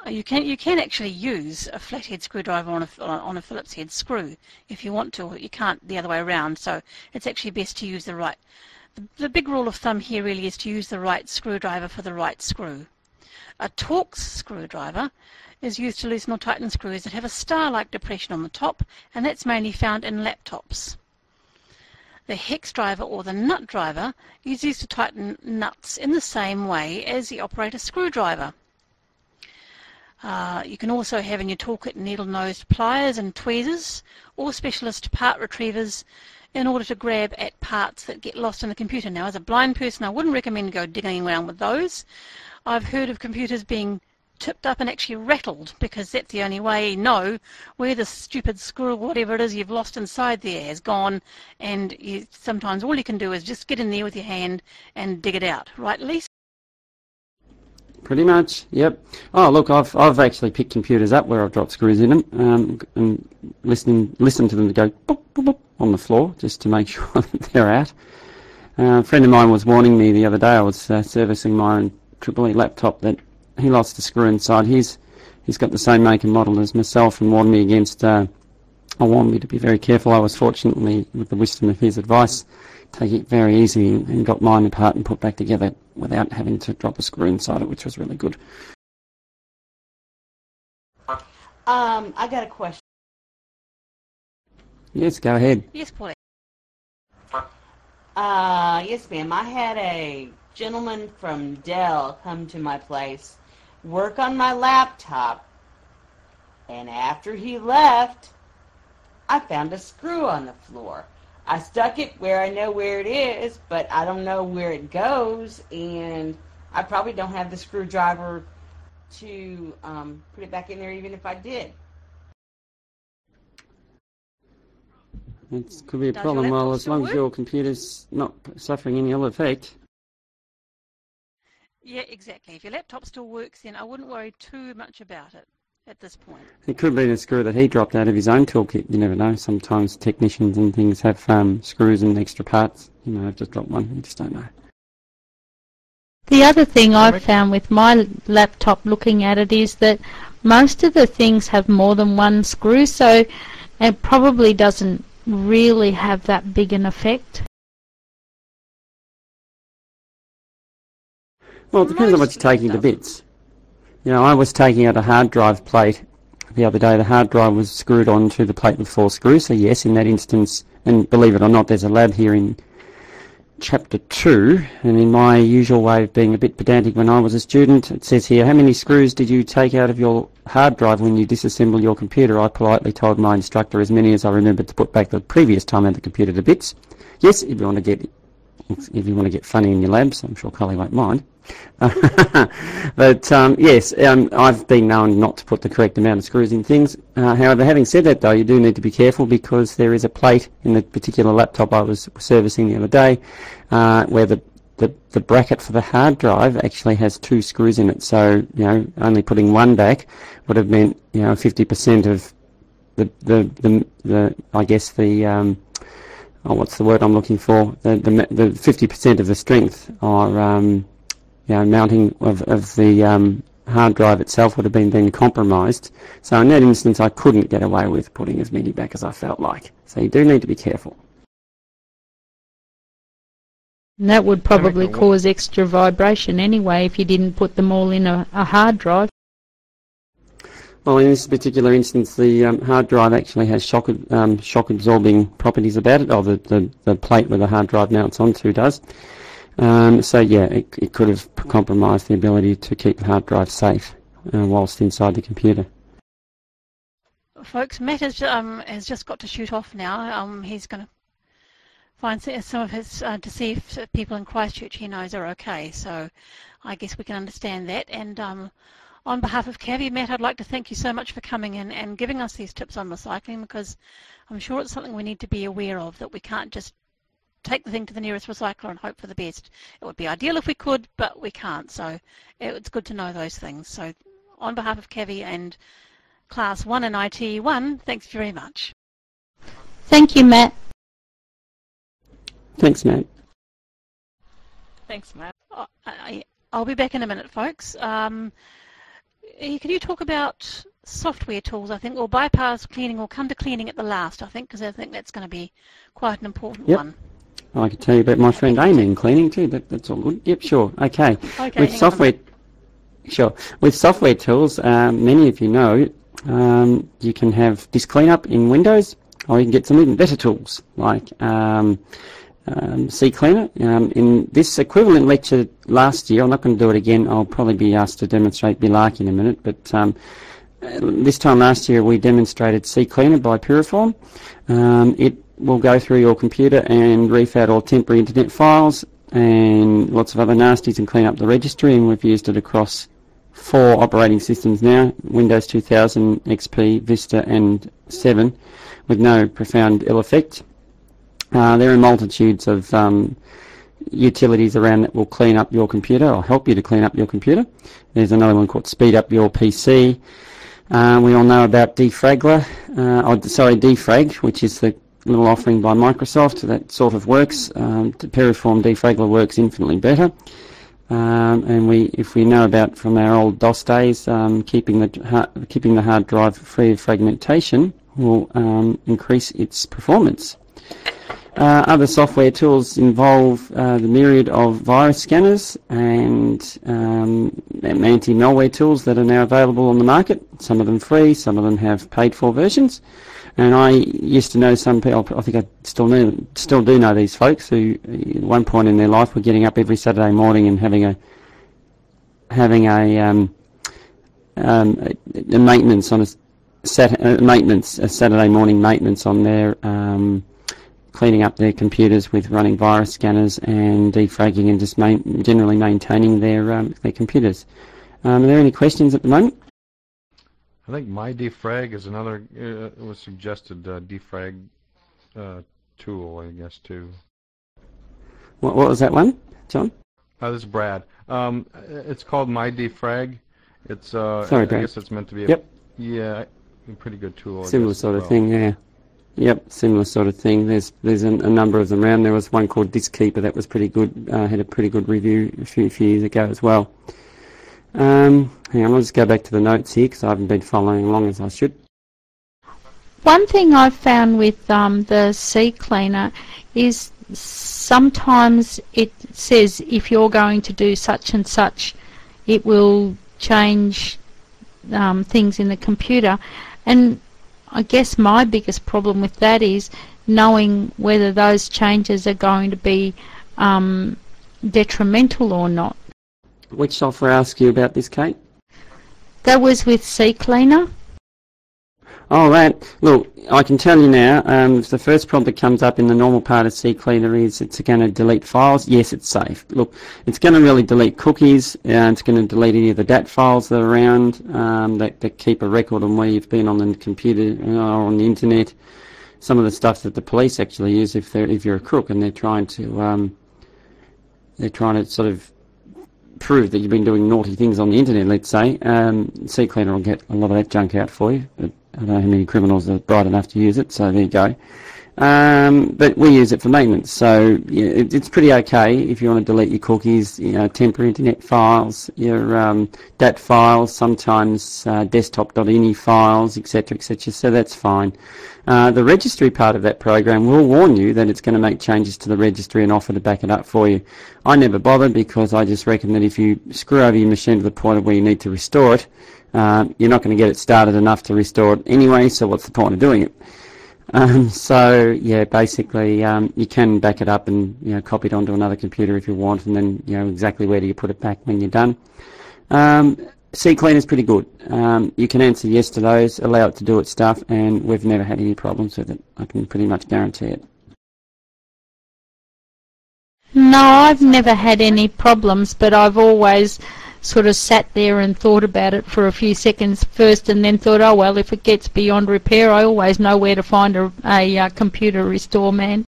You can you can actually use a flathead screwdriver on a on a Phillips head screw if you want to. You can't the other way around. So it's actually best to use the right. The, the big rule of thumb here really is to use the right screwdriver for the right screw. A Torx screwdriver is used to loosen or tighten screws that have a star-like depression on the top, and that's mainly found in laptops. The hex driver or the nut driver is used to tighten nuts in the same way as the operator screwdriver. Uh, you can also have in your toolkit needle-nosed pliers and tweezers or specialist part retrievers in order to grab at parts that get lost in the computer. Now, as a blind person, I wouldn't recommend go digging around with those. I've heard of computers being tipped up and actually rattled because that's the only way you know where the stupid screw or whatever it is you've lost inside there has gone, and you, sometimes all you can do is just get in there with your hand and dig it out. Right, Lisa? Pretty much, yep. Oh, look, I've I've actually picked computers up where I've dropped screws in them, um, and listening listen to them go boop, boop, boop on the floor just to make sure that they're out. Uh, a friend of mine was warning me the other day. I was uh, servicing my own Triple E laptop that he lost a screw inside. He's he's got the same make and model as myself, and warned me against. Uh, I warned me to be very careful. I was fortunately, with the wisdom of his advice, take it very easy and, and got mine apart and put back together without having to drop a screw inside it, which was really good. Um, I got a question. Yes, go ahead. Yes, Pauline. Uh, yes, ma'am. I had a gentleman from Dell come to my place, work on my laptop, and after he left, I found a screw on the floor. I stuck it where I know where it is, but I don't know where it goes, and I probably don't have the screwdriver to um, put it back in there even if I did. It could be a Does problem. your Well, laptop as still long as work? your computer's not suffering any ill effect. Yeah, exactly. If your laptop still works, then I wouldn't worry too much about it at this point. It could be the screw that he dropped out of his own toolkit. You never know. Sometimes technicians and things have um, screws and extra parts. You know, I've just dropped one. You just don't know. The other thing I've found with my laptop looking at it is that most of the things have more than one screw, so it probably doesn't really have that big an effect. Well, it depends on what you're taking to bits. You know, I was taking out a hard drive plate the other day. The hard drive was screwed onto the plate with four screws, so yes, in that instance, and believe it or not, there's a lab here in chapter two, and in my usual way of being a bit pedantic when I was a student, it says here, how many screws did you take out of your hard drive when you disassemble your computer? I politely told my instructor as many as I remembered to put back the previous time I had the computer to bits. Yes, if you want to get if you want to get funny in your labs, I'm sure Collie won't mind. But um, yes, um, I've been known not to put the correct amount of screws in things. Uh, however, having said that though, you do need to be careful because there is a plate in the particular laptop I was servicing the other day uh, where the, the, the bracket for the hard drive actually has two screws in it. So, you know, only putting one back would have meant, you know, fifty percent of the, the, the, the I guess the... Um, oh, what's the word I'm looking for? The the, the fifty percent of the strength or um, you know, mounting of, of the um, hard drive itself would have been then compromised. So in that instance, I couldn't get away with putting as many back as I felt like. So you do need to be careful. And that would probably cause extra vibration anyway if you didn't put them all in a, a hard drive. Well, in this particular instance, the um, hard drive actually has shock um, shock absorbing properties about it, or the, the, the plate where the hard drive mounts onto does. Um, so yeah, it, it could have compromised the ability to keep the hard drive safe uh, whilst inside the computer. Folks, Matt has, um, has just got to shoot off now. Um, he's going to find some of his, uh, to see if people in Christchurch he knows are okay. So I guess we can understand that. And um, on behalf of Cavi, Matt, I'd like to thank you so much for coming in and giving us these tips on recycling, because I'm sure it's something we need to be aware of, that we can't just take the thing to the nearest recycler and hope for the best. It would be ideal if we could, but we can't. So it's good to know those things. So on behalf of Cavi and Class one and I T one, thanks very much. Thank you, Matt. Thanks, Matt. Thanks, Matt. I, I'll be back in a minute, folks. Um, uh, could you talk about software tools? I think, or bypass cleaning, or come to cleaning at the last, I think, because I think that's going to be quite an important Yep. one. I could tell you about my friend Amy in cleaning too. That, that's all good. Yep, sure. Okay. Okay, With hang on a software, minute. sure. With software tools, um, many of you know, um, you can have disk cleanup in Windows, or you can get some even better tools like um, um, CCleaner. Um, in this equivalent lecture last year, I'm not going to do it again. I'll probably be asked to demonstrate Bilark in a minute, but um, this time last year we demonstrated CCleaner by Piriform. Um, it will go through your computer and reef out all temporary internet files and lots of other nasties and clean up the registry, and we've used it across four operating systems now, Windows two thousand, X P, Vista and seven, with no profound ill effect. Uh, there are multitudes of um, utilities around that will clean up your computer or help you to clean up your computer. There's another one called Speed Up Your P C. Uh, we all know about Defragler, uh, or, sorry, Defrag, which is the little offering by Microsoft that sort of works. Um, Piriform Defragler works infinitely better. Um, and we, if we know about from our old DOS days, um, keeping the hard, keeping the hard drive free of fragmentation will um, increase its performance. Uh, other software tools involve uh, the myriad of virus scanners and um, anti-malware tools that are now available on the market. Some of them free, some of them have paid-for versions. And I used to know some people, I think I still know, still do know these folks who at one point in their life were getting up every Saturday morning and having a having a, um, um, a, a maintenance on a, sat, a maintenance a Saturday morning maintenance on their um, cleaning up their computers with running virus scanners and defragging and just main, generally maintaining their um, their computers. Um, are there any questions at the moment? I think MyDefrag is another, uh, was suggested uh, defrag uh, tool, I guess, too. What, what was that one, John? Uh, this is Brad. Um, it's called MyDefrag. It's, uh, Sorry, I, Brad. I guess it's meant to be a, Yep. yeah, a pretty good tool. I Similar guess, sort as of well. thing, yeah. Yep, similar sort of thing. There's there's a, a number of them around. There was one called Diskkeeper that was pretty good. Uh, had a pretty good review a few, few years ago as well. Um, hang on, I'll just go back to the notes here because I haven't been following along as I should. One thing I've found with um, the CCleaner is sometimes it says if you're going to do such and such, it will change um, things in the computer. And I guess my biggest problem with that is knowing whether those changes are going to be um, detrimental or not. Which software asked you about this, Kate? That was with CCleaner. Oh, that. Look, I can tell you now, um, if the first prompt that comes up in the normal part of CCleaner is it's going to delete files, yes, it's safe. Look, it's going to really delete cookies, and it's going to delete any of the D A T files that are around um, that, that keep a record on where you've been on the computer or on the internet. Some of the stuff that the police actually use if they're if you're a crook and they're trying to um, they're trying to sort of prove that you've been doing naughty things on the internet, let's say. Um, CCleaner will get a lot of that junk out for you. But I don't know how many criminals are bright enough to use it, so there you go. Um, but we use it for maintenance, so yeah, it, it's pretty okay if you want to delete your cookies, you know, temporary internet files, your um, D A T files, sometimes uh, desktop.ini files, et cetera, et cetera. So that's fine. Uh, the registry part of that program will warn you that it's going to make changes to the registry and offer to back it up for you. I never bother because I just reckon that if you screw over your machine to the point of where you need to restore it, uh, you're not going to get it started enough to restore it anyway. So what's the point of doing it? Um, so yeah, basically um, you can back it up and you know copy it onto another computer if you want, and then you know exactly where do you put it back when you're done. Um, CCleaner is pretty good. Um, you can answer yes to those, allow it to do its stuff, and we've never had any problems with it. I can pretty much guarantee it. No, I've never had any problems, but I've always sort of sat there and thought about it for a few seconds first and then thought, oh well, if it gets beyond repair, I always know where to find a, a uh, computer restore man.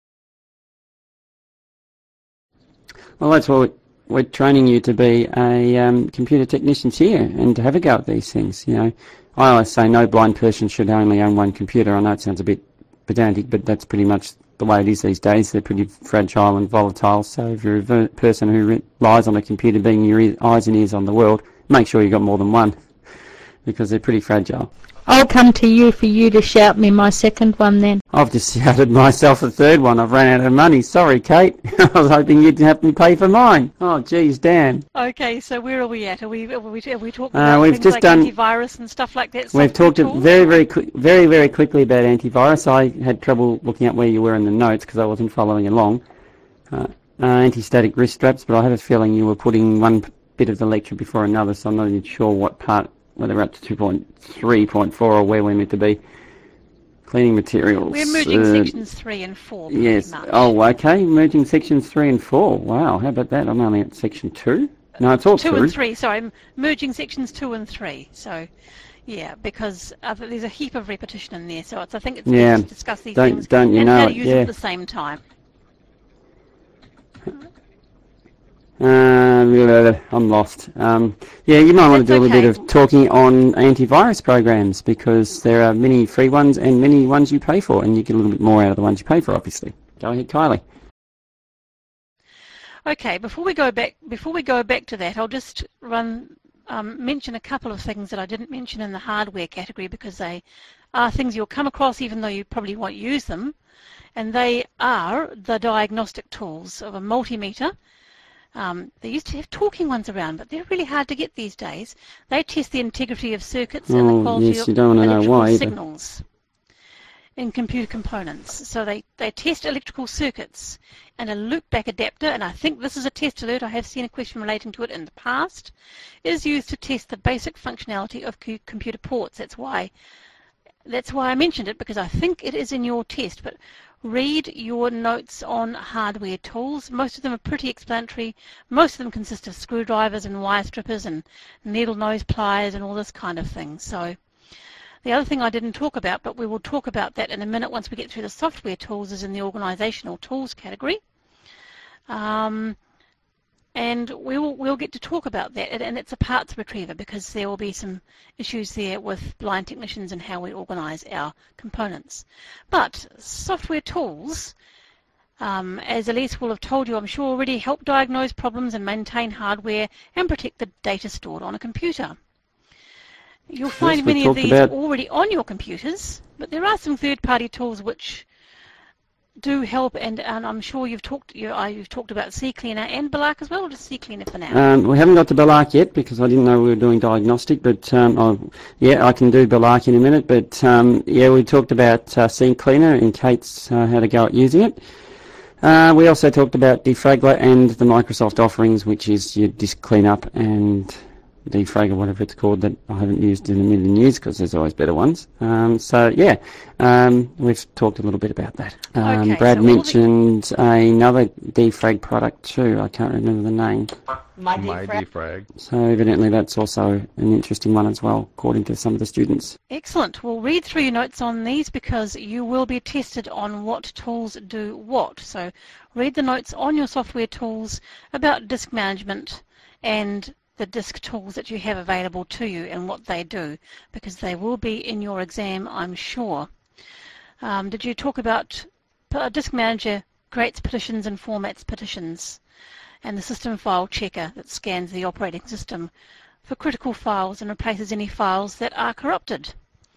Well, that's what we're training you to be a um, computer technician here and to have a go at these things. You know, I always say no blind person should only own one computer. I know it sounds a bit pedantic, but that's pretty much the way it is these days. They're pretty fragile and volatile, so if you're a ver- person who relies on a computer being your ear- eyes and ears on the world, make sure you've got more than one. because they're pretty fragile. I'll come to you for you to shout me my second one then. I've just shouted myself a third one. I've run out of money. Sorry, Kate. I was hoping you'd help me pay for mine. Oh, geez, Dan. Okay, so where are we at? Are we are we, are we talking Uh, about we've things just like done- antivirus and stuff like that? We've software talked a tools? very, very, quick, very, very quickly about antivirus. I had trouble looking up where you were in the notes because I wasn't following along. Uh, uh, anti-static wrist straps, but I have a feeling you were putting one p- bit of the lecture before another, so I'm not even sure what part, whether we're up to two point three point four or where we're meant to be. Cleaning materials. We're merging uh, sections three and four. Pretty Yes. much. Oh, okay. Merging sections three and four. Wow. How about that? I'm only at section two. No, it's all two two. and three. Sorry, I'm merging sections two and three. So, yeah, because uh, there's a heap of repetition in there. So it's, I think it's Yeah. good to discuss these Don't- things don't you and know how to it, use yeah. them at the same time. Uh, I'm lost. Um, yeah, you might want to do That's a little bit okay. of talking on antivirus programs because there are many free ones and many ones you pay for, and you get a little bit more out of the ones you pay for, obviously. Go ahead, Kylie. Okay, before we go back, before we go back to that, I'll just run um, mention a couple of things that I didn't mention in the hardware category because they are things you'll come across even though you probably won't use them, and they are the diagnostic tools of a multimeter. Um, they used to have talking ones around, but they're really hard to get these days. They test the integrity of circuits and the Oh, quality yes, of you don't want to know electrical why either. signals in computer components. So they, they test electrical circuits and a loopback adapter, and I think this is a test alert, I have seen a question relating to it in the past, is used to test the basic functionality of co- computer ports. That's why that's why I mentioned it, because I think it is in your test. But read your notes on hardware tools. Most of them are pretty explanatory. Most of them consist of screwdrivers and wire strippers and needle nose pliers and all this kind of thing. So the other thing I didn't talk about, but we will talk about that in a minute once we get through the software tools, is in the organizational tools category. Um, and we will, we'll get to talk about that, and it's a parts retriever because there will be some issues there with blind technicians and how we organise our components. But software tools, um, as Elise will have told you, I'm sure, already help diagnose problems and maintain hardware and protect the data stored on a computer. You'll find Yes, we many of talked these about- already on your computers, but there are some third-party tools which do help, and, and I'm sure you've talked you, uh, you've talked about CCleaner and Belark as well, or just CCleaner for now? Um, we haven't got to Belark yet because I didn't know we were doing diagnostic, but um, oh, yeah, I can do Belark in a minute. But um, yeah, we talked about uh, CCleaner and Kate's uh, how to go at using it. Uh, we also talked about Defragler and the Microsoft offerings, which is your disk cleanup and Defrag or whatever it's called, that I haven't used in a million years because there's always better ones. Um, so yeah, um, we've talked a little bit about that. Um, Okay, Brad so all the- mentioned another Defrag product too. I can't remember the name. My My defrag. defrag. So evidently that's also an interesting one as well, according to some of the students. Excellent. We'll read through your notes on these because you will be tested on what tools do what. So read the notes on your software tools about disk management and the disk tools that you have available to you and what they do, because they will be in your exam, I'm sure. Um, did you talk about a disk manager creates partitions and formats partitions, and the system file checker that scans the operating system for critical files and replaces any files that are corrupted?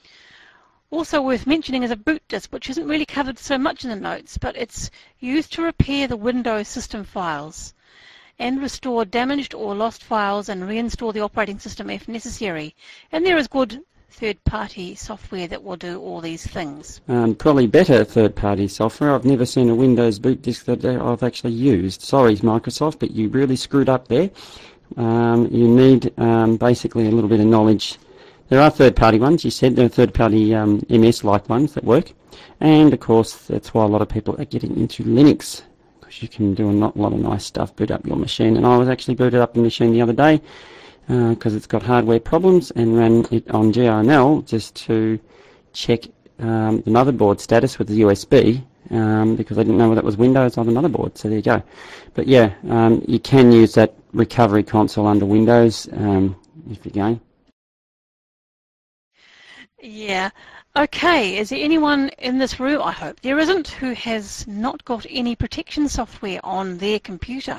Also worth mentioning is a boot disk, which isn't really covered so much in the notes, but it's used to repair the Windows system files and restore damaged or lost files and reinstall the operating system if necessary. And there is good third-party software that will do all these things. Um, probably better third-party software. I've never seen a Windows boot disk that I've actually used. Sorry, Microsoft, but you really screwed up there. Um, you need um, basically a little bit of knowledge. There are third-party ones. You said there are third-party um, M S-like ones that work. And, of course, that's why a lot of people are getting into Linux, because you can do a not, lot of nice stuff, boot up your machine. And I was actually booted up the machine the other day because uh, it's got hardware problems, and ran it on G R M L just to check um, the motherboard status with the U S B um, because I didn't know whether it was Windows on the motherboard. So there you go. But yeah, um, you can use that recovery console under Windows um, if you're going. Yeah. Okay, is there anyone in this room, I hope there isn't, who has not got any protection software on their computer?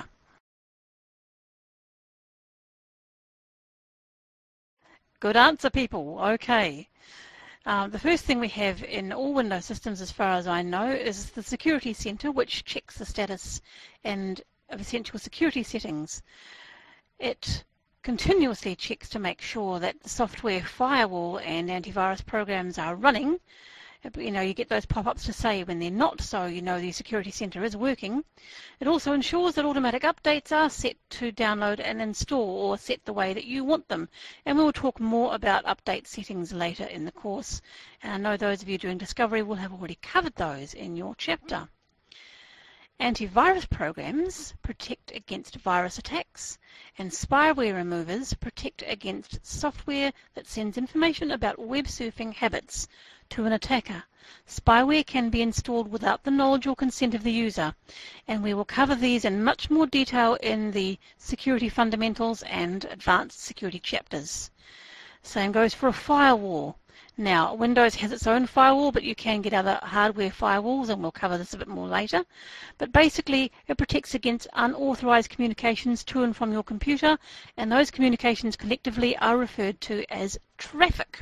Good answer, people. Okay. Um, the first thing we have in all Windows systems, as far as I know, is the Security Center, which checks the status and of essential security settings. It continuously checks to make sure that the software firewall and antivirus programs are running. You know, you get those pop-ups to say when they're not, so you know the Security Center is working. It also ensures that automatic updates are set to download and install, or set the way that you want them. And we will talk more about update settings later in the course. And I know those of you doing Discovery will have already covered those in your chapter. Antivirus programs protect against virus attacks, and spyware removers protect against software that sends information about web surfing habits to an attacker. Spyware can be installed without the knowledge or consent of the user, and we will cover these in much more detail in the Security Fundamentals and Advanced Security chapters. Same goes for a firewall. Now, Windows has its own firewall, but you can get other hardware firewalls, and we'll cover this a bit more later. But basically, it protects against unauthorized communications to and from your computer, and those communications collectively are referred to as traffic.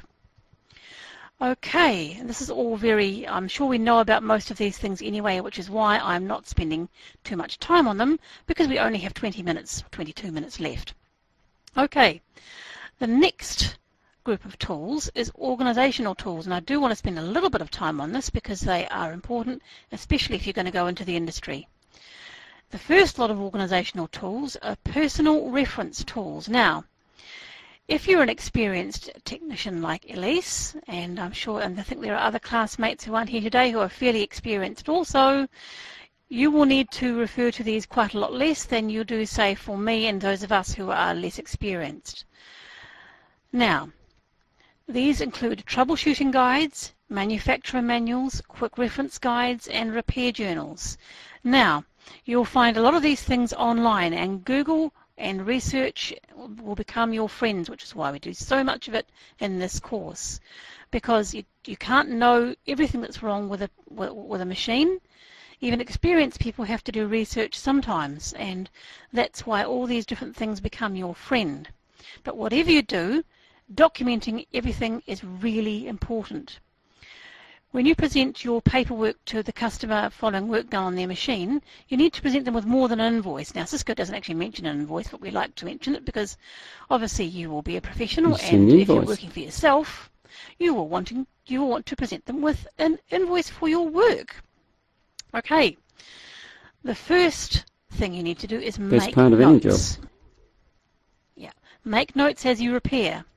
Okay, this is all very, I'm sure we know about most of these things anyway, which is why I'm not spending too much time on them, because we only have twenty minutes, twenty-two minutes left. Okay, the next group of tools is organizational tools, and I do want to spend a little bit of time on this because they are important, especially if you're going to go into the industry. The first lot of organizational tools are personal reference tools. Now, if you're an experienced technician like Elise, and I'm sure, and I think there are other classmates who aren't here today who are fairly experienced also, you will need to refer to these quite a lot less than you do, say, for me and those of us who are less experienced. Now, these include troubleshooting guides, manufacturer manuals, quick reference guides, and repair journals. Now, you'll find a lot of these things online, and Google and research will become your friends, which is why we do so much of it in this course, because you, you can't know everything that's wrong with a, with, with a machine. Even experienced people have to do research sometimes, and that's why all these different things become your friend. But whatever you do, documenting everything is really important. When you present your paperwork to the customer following work done on their machine, you need to present them with more than an invoice. Now, Cisco doesn't actually mention an invoice, but we like to mention it because obviously you will be a professional, and if you're working for yourself, you will wanting you will want to present them with an invoice for your work. Okay, the first thing you need to do is Best make part of any job. notes. Yeah, make notes as you repair.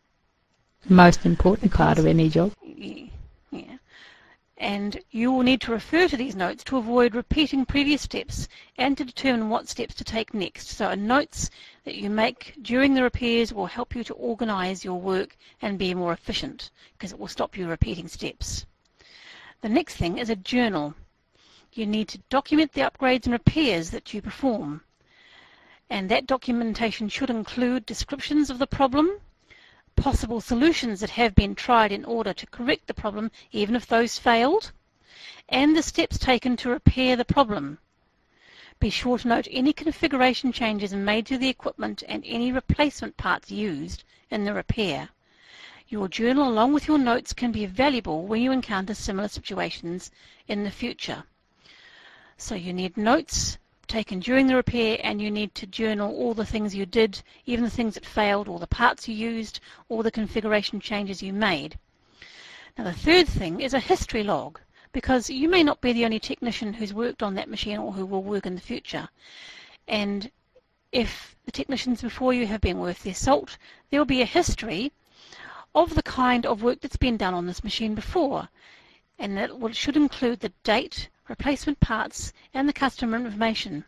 Most important part of any job. Yeah, and you will need to refer to these notes to avoid repeating previous steps and to determine what steps to take next. So notes that you make during the repairs will help you to organize your work and be more efficient, because it will stop you repeating steps. The next thing is a journal. You need to document the upgrades and repairs that you perform, and that documentation should include descriptions of the problem, possible solutions that have been tried in order to correct the problem, even if those failed, and the steps taken to repair the problem. Be sure to note any configuration changes made to the equipment and any replacement parts used in the repair. Your journal, along with your notes, can be valuable when you encounter similar situations in the future. So you need notes taken during the repair, and you need to journal all the things you did, even the things that failed, or the parts you used, or the configuration changes you made. Now, the third thing is a history log, because you may not be the only technician who's worked on that machine or who will work in the future. And if the technicians before you have been worth their salt, there will be a history of the kind of work that's been done on this machine before, and that should include the date, replacement parts, and the customer information.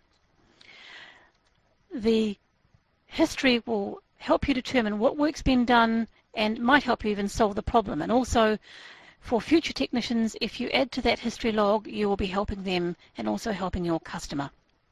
The history will help you determine what work's been done and might help you even solve the problem. And also, for future technicians, if you add to that history log, you will be helping them and also helping your customer.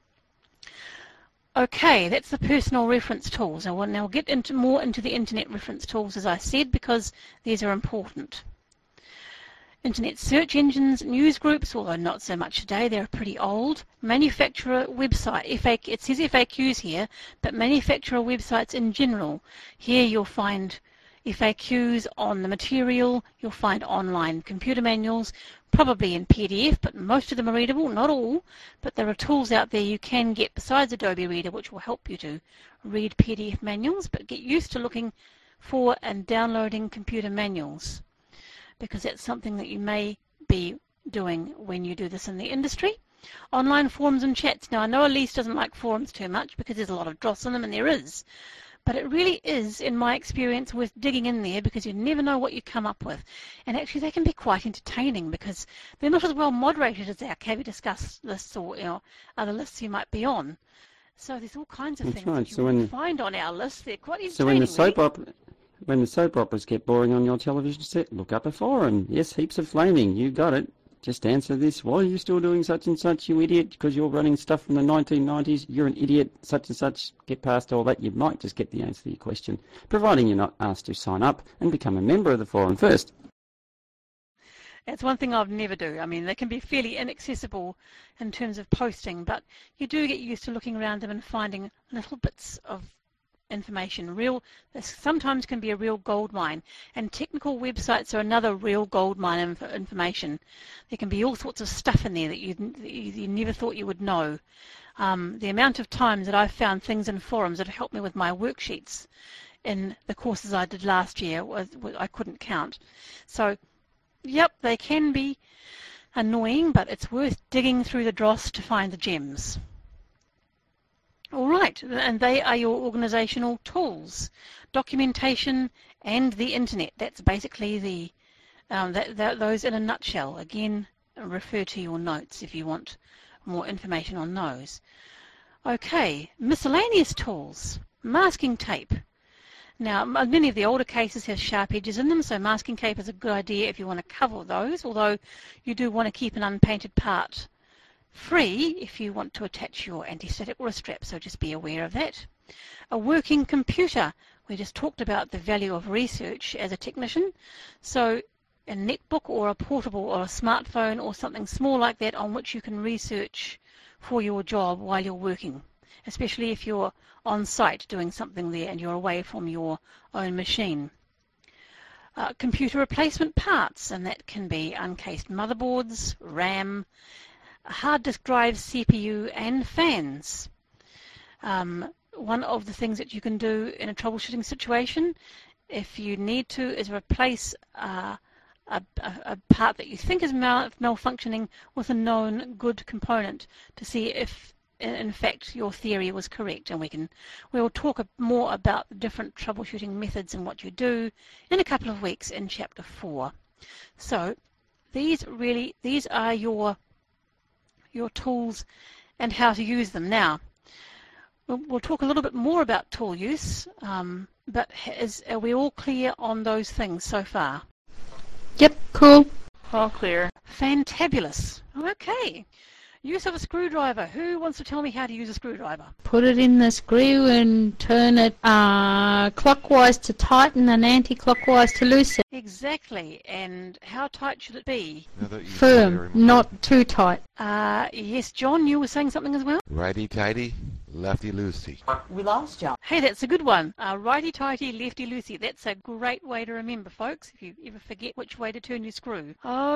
Okay, that's the personal reference tools. I will now get into more into the internet reference tools, as I said, because these are important. Internet search engines, news groups, although not so much today, they're pretty old. Manufacturer website, F A Q, it says F A Qs here, but manufacturer websites in general. Here you'll find F A Qs on the material. You'll find online computer manuals, probably in P D F, but most of them are readable, not all. But there are tools out there you can get besides Adobe Reader which will help you to read P D F manuals, but get used to looking for and downloading computer manuals, because that's something that you may be doing when you do this in the industry. Online forums and chats. Now, I know Elise doesn't like forums too much because there's a lot of dross in them, and there is. But it really is, in my experience, worth digging in there, because you never know what you come up with. And actually, they can be quite entertaining because they're not as well moderated as our K V Discuss lists or, you know, other lists you might be on. So there's all kinds of That's things right. that you So will when- find on our list. They're quite entertaining. So when the soap really. opera, when the soap operas get boring on your television set, look up a forum. Yes, heaps of flaming. You got it. Just answer this. Why are you still doing such and such, you idiot? Because you're running stuff from the nineteen nineties. You're an idiot, such and such. Get past all that. You might just get the answer to your question, providing you're not asked to sign up and become a member of the forum first. That's one thing I'd never do. I mean, they can be fairly inaccessible in terms of posting, but you do get used to looking around them and finding little bits of information. Real, this sometimes can be a real gold mine, and technical websites are another real gold mine of information. There can be all sorts of stuff in there that you, that you, you never thought you would know. Um, the amount of times that I've found things in forums that have helped me with my worksheets in the courses I did last year, was, I couldn't count. So, yep, they can be annoying, but it's worth digging through the dross to find the gems. All right, and they are your organizational tools, documentation and the internet. That's basically the um, that, that, those in a nutshell. Again, refer to your notes if you want more information on those. Okay, miscellaneous tools, masking tape. Now, many of the older cases have sharp edges in them, so masking tape is a good idea if you want to cover those, although you do want to keep an unpainted part free if you want to attach your anti-static wrist strap, so just be aware of that. A working computer. We just talked about the value of research as a technician, so a netbook or a portable or a smartphone or something small like that on which you can research for your job while you're working, especially if you're on site doing something there and you're away from your own machine. Uh, computer replacement parts, and that can be uncased motherboards, RAM, hard disk drives, C P U and fans. Um, one of the things that you can do in a troubleshooting situation, if you need to, is replace uh, a, a, a part that you think is mal malfunctioning with a known good component to see if in fact your theory was correct. And we can we'll talk more about the different troubleshooting methods and what you do in a couple of weeks in chapter four. So these really these are your your tools and how to use them. Now, we'll, we'll talk a little bit more about tool use, um, but is, are we all clear on those things so far? Yep, cool. All clear. Fantabulous. Okay. Use of a screwdriver. Who wants to tell me how to use a screwdriver? Put it in the screw and turn it uh, clockwise to tighten and anti-clockwise to loosen. Exactly. And how tight should it be? Another easy way to Firm, remember. not too tight. Uh, yes, John, you were saying something as well? Righty-tighty, lefty-loosey. We lost John. Hey, that's a good one. Uh, righty-tighty, lefty-loosey. That's a great way to remember, folks, if you ever forget which way to turn your screw.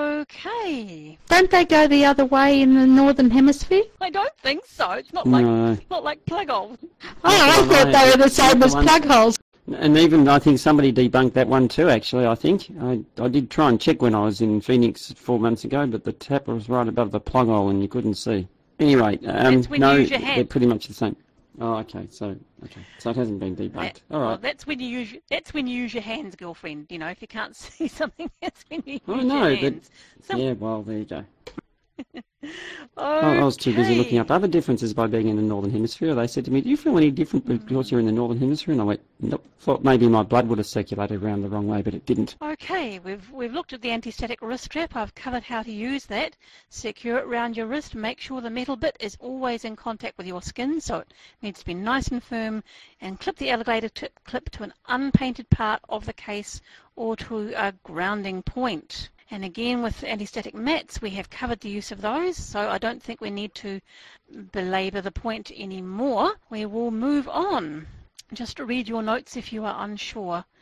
Okay. Don't they go the other way in the Northern Hemisphere? I don't think so. It's not like No. it's not like plug holes. Oh, I no, thought they were the it's same the as ones- plug holes. And even, I think somebody debunked that one too, actually, I think. I, I did try and check when I was in Phoenix four months ago, but the tap was right above the plug hole and you couldn't see. Anyway, um, That's when no, you use your they're hand. pretty much the same. Oh, okay, so okay, so it hasn't been debunked. That- All well, right. that's when you use that's when you use your hands, girlfriend. You know, if you can't see something, that's when you use Oh, your no, but- hands. Some- Yeah, well, there you go. okay. I I was too busy looking up other differences by being in the Northern Hemisphere. They said to me, do you feel any different because you're in the Northern Hemisphere? And I went, nope. Thought maybe my blood would have circulated around the wrong way, but it didn't. Okay, we've we've looked at the anti-static wrist strap. I've covered how to use that. Secure it around your wrist. Make sure the metal bit is always in contact with your skin, so it needs to be nice and firm. And clip the alligator tip clip to an unpainted part of the case or to a grounding point. And again, with anti-static mats, we have covered the use of those, so I don't think we need to belabor the point anymore. We will move on. Just read your notes if you are unsure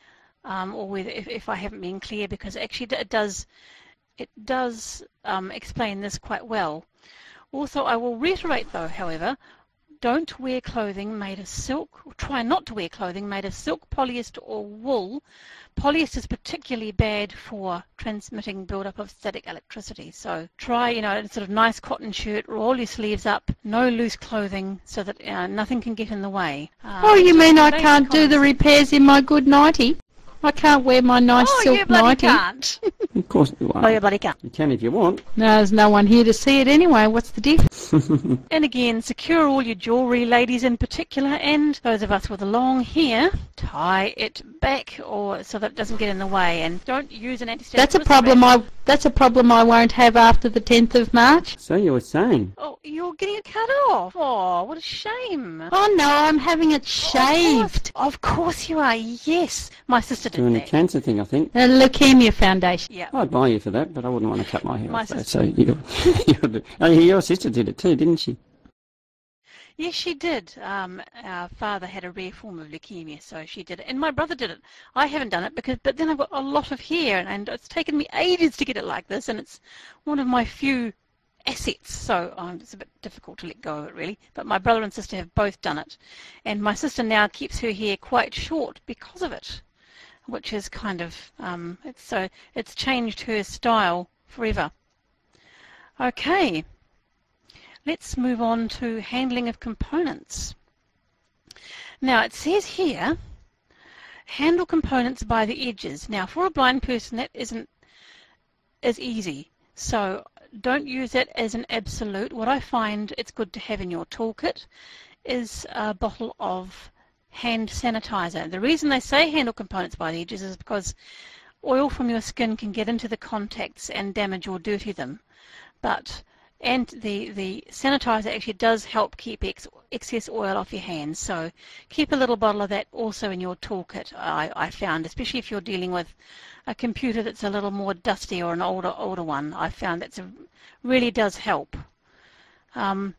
um, or whether if, if I haven't been clear, because actually it does, it does um, explain this quite well. Also, I will reiterate though, however, don't wear clothing made of silk, or try not to wear clothing made of silk, polyester or wool. Polyester is particularly bad for transmitting build-up of static electricity. So try, you know, a sort of nice cotton shirt, roll your sleeves up, no loose clothing so that uh, nothing can get in the way. Um, Oh, you mean I basic can't do the common- repairs in my good nighty? I can't wear my nice Oh, silk you bloody nighty. can't. Of course you Oh, are. you bloody can't. You can if you want. No, there's no one here to see it anyway. What's the difference? And again, secure all your jewellery, ladies in particular, and those of us with the long hair, tie it back or so that it doesn't get in the way, and don't use an anti-static. That's a wrist problem. strap. I that's a problem I won't have after the tenth of March. So you were saying. Oh, you're getting it cut off. Oh, what a shame. Oh no, I'm having it shaved. Of course you are. Yes, my sister did Doing a that. cancer thing, I think. The Leukemia Foundation. Yeah. I'd buy you for that, but I wouldn't want to cut my hair My off. though, sister- So you, you do. Oh, your sister did it too, didn't she? Yes, she did. Um, our father had a rare form of leukemia, so she did it. And my brother did it. I haven't done it because, but then I've got a lot of hair, and, and it's taken me ages to get it like this, and it's one of my few assets, so um, it's a bit difficult to let go of it really. But my brother and sister have both done it, and my sister now keeps her hair quite short because of it, which is kind of um, it's so it's changed her style forever. Okay. Let's move on to handling of components. Now it says here, handle components by the edges. Now for a blind person that isn't as easy, so don't use it as an absolute. What I find it's good to have in your toolkit is a bottle of hand sanitizer. The reason they say handle components by the edges is because oil from your skin can get into the contacts and damage or dirty them. But And the, the sanitizer actually does help keep ex excess oil off your hands. So keep a little bottle of that also in your toolkit, I, I found, especially if you're dealing with a computer that's a little more dusty or an older older one. I found that really does help. Um,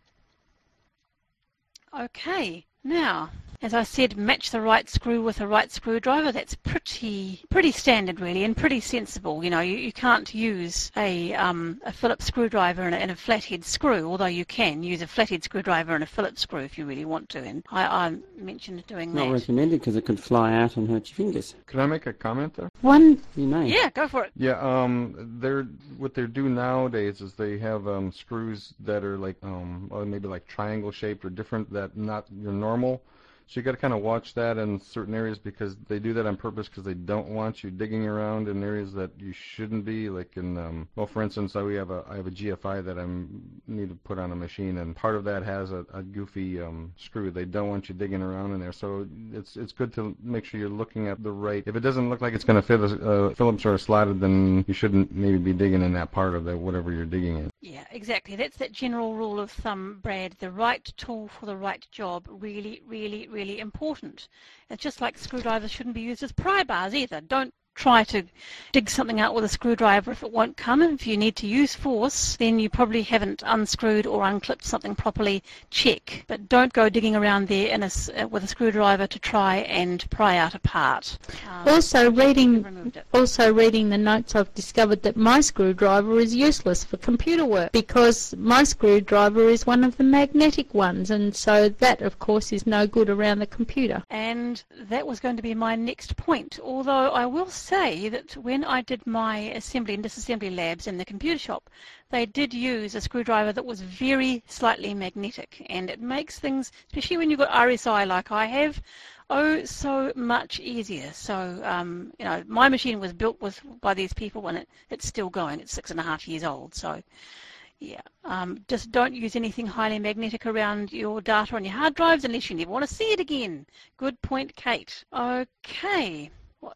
okay, now, as I said, match the right screw with the right screwdriver. That's pretty pretty standard, really, and pretty sensible. You know, you, you can't use a um, a Phillips screwdriver and a, and a flathead screw, although you can use a flathead screwdriver and a Phillips screw if you really want to. And I, I mentioned doing Not that. recommended because it could fly out and hurt your fingers. Could I make a comment there? One, You may. Yeah, go for it. Yeah, um, they're what they're doing nowadays is they have um, screws that are like um, well, maybe like triangle shaped or different that not your normal. So you got to kind of watch that in certain areas because they do that on purpose because they don't want you digging around in areas that you shouldn't be. Like in, um, well, for instance, I we have a I have a G F I that I need to put on a machine, and part of that has a, a goofy um, screw. They don't want you digging around in there, so it's it's good to make sure you're looking at the right. If it doesn't look like it's going to fit a, a Phillips or a slotted, then you shouldn't maybe be digging in that part of that whatever you're digging in. Yeah, exactly. That's that general rule of thumb, Brad. The right tool for the right job. Really, really, really important. It's just like screwdrivers shouldn't be used as pry bars either. Don't try to dig something out with a screwdriver if it won't come. If you need to use force, then you probably haven't unscrewed or unclipped something properly. Check. But don't go digging around there in a, uh, with a screwdriver to try and pry out a part. Um, also reading, removed it. also reading the notes, I've discovered that my screwdriver is useless for computer work because my screwdriver is one of the magnetic ones, and so that, of course, is no good around the computer. And that was going to be my next point, although I will say that when I did my assembly and disassembly labs in the computer shop, they did use a screwdriver that was very slightly magnetic, and it makes things, especially when you've got R S I like I have, oh so much easier. So um, you know, my machine was built with by these people and it, it's still going. It's six and a half years old, so yeah, um, just don't use anything highly magnetic around your data on your hard drives unless you never want to see it again. Good point, Kate. Okay.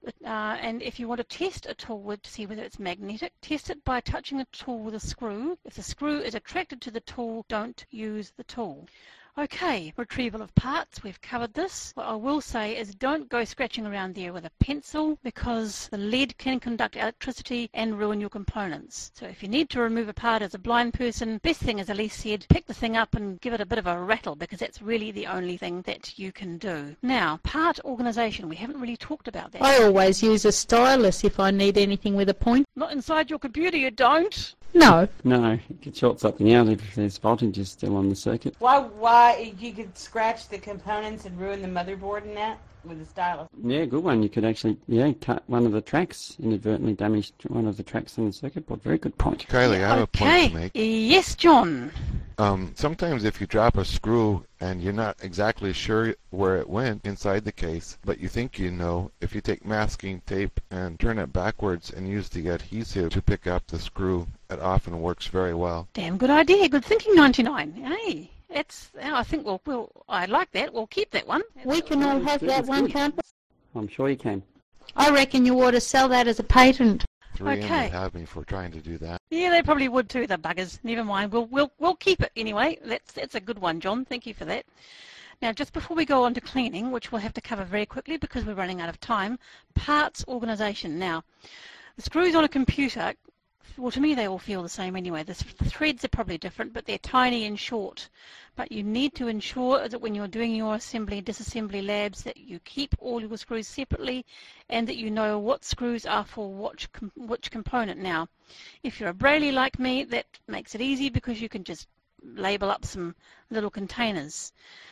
Uh, and if you want to test a tool to see whether it's magnetic, test it by touching a tool with a screw. If the screw is attracted to the tool, don't use the tool. Okay, retrieval of parts, we've covered this. What I will say is don't go scratching around there with a pencil because the lead can conduct electricity and ruin your components. So if you need to remove a part as a blind person, best thing, as Elise said, pick the thing up and give it a bit of a rattle because that's really the only thing that you can do. Now, part organisation, we haven't really talked about that. I always use a stylus if I need anything with a point. Not inside your computer, you don't. No. No, it could short something out if there's voltage still on the circuit. Why? Why you could scratch the components and ruin the motherboard and that with a stylus? Yeah, good one. You could actually, yeah, cut one of the tracks, inadvertently damage one of the tracks on the circuit board. Very good point. Kylie, I have a point to make. Yes, John. Um, sometimes if you drop a screw and you're not exactly sure where it went inside the case, but you think you know, if you take masking tape and turn it backwards and use the adhesive to pick up the screw, it often works very well. Damn good idea. Good thinking, ninety-nine. Hey, it's. I think we'll. we'll I like that. We'll keep that one. We can all have that one, can't we? I'm sure you can. I reckon you ought to sell that as a patent. three M Okay. would have me for trying to do that. Yeah, they probably would too, the buggers. Never mind. We'll we'll we'll keep it anyway. That's that's a good one, John. Thank you for that. Now, just before we go on to cleaning, which we'll have to cover very quickly because we're running out of time, parts organisation. Now, the screws on a computer, well, to me they all feel the same anyway. The, th the threads are probably different, but they're tiny and short. But you need to ensure that when you're doing your assembly and disassembly labs that you keep all your screws separately and that you know what screws are for which, com which component. Now, if you're a Braille like me, that makes it easy because you can just label up some little containers.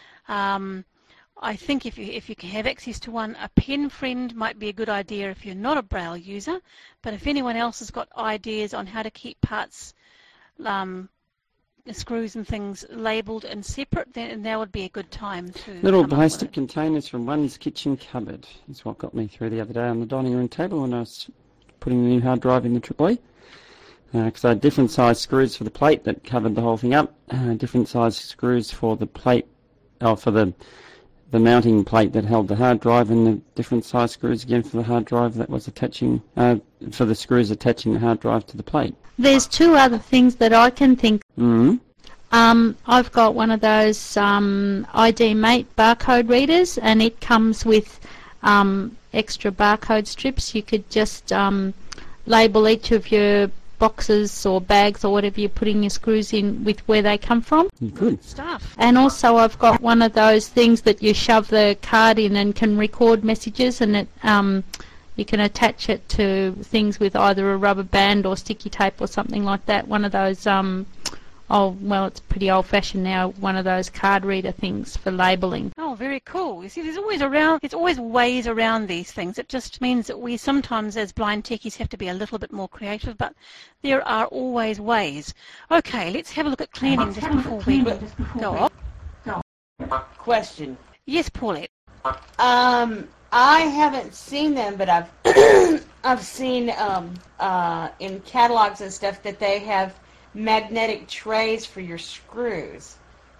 Um, I think if you, if you can have access to one, a pen friend might be a good idea if you're not a Braille user, but if anyone else has got ideas on how to keep parts, um, screws and things labelled and separate, then now would be a good time to Little come up with plastic it. containers from one's kitchen cupboard is what got me through the other day on the dining room table when I was putting the new hard drive in the Triple E. Because I had different size screws for the plate that covered the whole thing up, uh, different size screws for the plate, oh, for the the mounting plate that held the hard drive, and the different size screws again for the hard drive that was attaching, uh, for the screws attaching the hard drive to the plate. There's two other things that I can think. Mm-hmm. Um, I've got one of those um, I D Mate barcode readers, and it comes with um, extra barcode strips. You could just um, label each of your boxes or bags or whatever you're putting your screws in with where they come from. Good stuff. And also I've got one of those things that you shove the card in and can record messages, and it um, you can attach it to things with either a rubber band or sticky tape or something like that. One of those, um, oh well, it's pretty old-fashioned now. One of those card reader things for labelling. Oh, very cool. You see, there's always around, there's always ways around these things. It just means that we sometimes, as blind techies, have to be a little bit more creative, but there are always ways. Okay, let's have a look at cleaning just before we go on. Question. Yes, Paulette. Um, I haven't seen them, but I've I've seen um, uh, in catalogs and stuff that they have magnetic trays for your screws.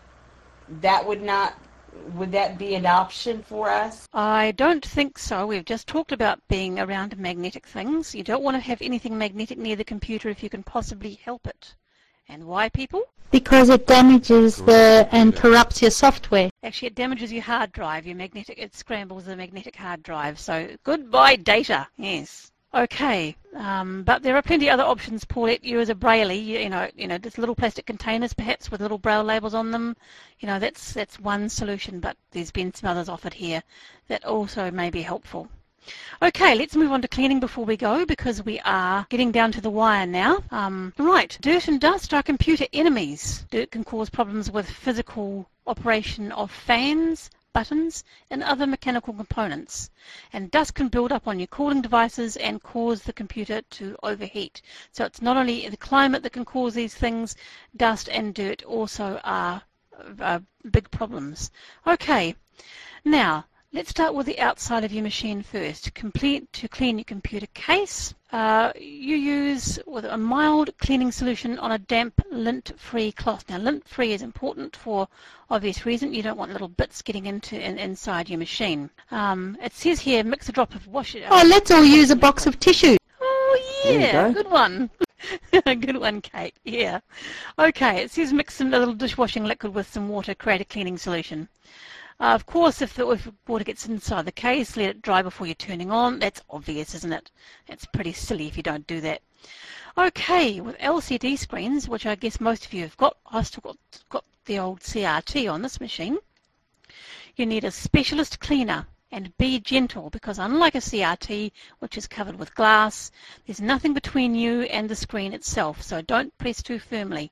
That would not, would that be an option for us? I don't think so. We've just talked about being around magnetic things. You don't want to have anything magnetic near the computer if you can possibly help it. And why, people? Because it damages the and corrupts your software. Actually, it damages your hard drive. Your magnetic, it scrambles the magnetic hard drive. So goodbye data. Yes. Okay, um, but there are plenty of other options, Paulette. You as a Braille, you, you know, you know, just little plastic containers, perhaps with little Braille labels on them. You know, that's that's one solution. But there's been some others offered here that also may be helpful. Okay, let's move on to cleaning before we go, because we are getting down to the wire now. Um, right, dirt and dust are computer enemies. Dirt can cause problems with physical operation of fans, buttons and other mechanical components, and dust can build up on your cooling devices and cause the computer to overheat. So it's not only the climate that can cause these things, dust and dirt also are uh, big problems. Okay, now let's start with the outside of your machine first. Complete to clean your computer case. Uh, you use with a mild cleaning solution on a damp lint-free cloth. Now, lint-free is important for obvious reason. You don't want little bits getting into in, inside your machine. Um, it says here, mix a drop of wash. Uh, Oh, let's all use a box of tissue. oh There you yeah, go. good one. Good one, Kate. Yeah. Okay, it says mix some little dishwashing liquid with some water, create a cleaning solution. Uh, of course, if the if water gets inside the case, let it dry before you're turning on. That's obvious, isn't it? It's pretty silly if you don't do that. Okay, with L C D screens, which I guess most of you have got, I've still got, got the old C R T on this machine, you need a specialist cleaner. And be gentle, because unlike a C R T, which is covered with glass, there's nothing between you and the screen itself, so don't press too firmly.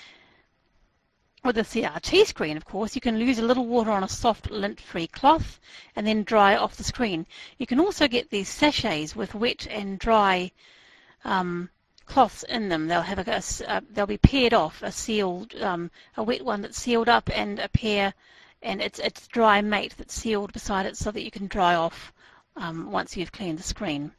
With a C R T screen, of course, you can lose a little water on a soft lint-free cloth and then dry off the screen. You can also get these sachets with wet and dry um, cloths in them. They'll have a, a, a they'll be paired off, a sealed, um, a wet one that's sealed up and a pair. And it's it's dry mate that's sealed beside it so that you can dry off um, once you've cleaned the screen.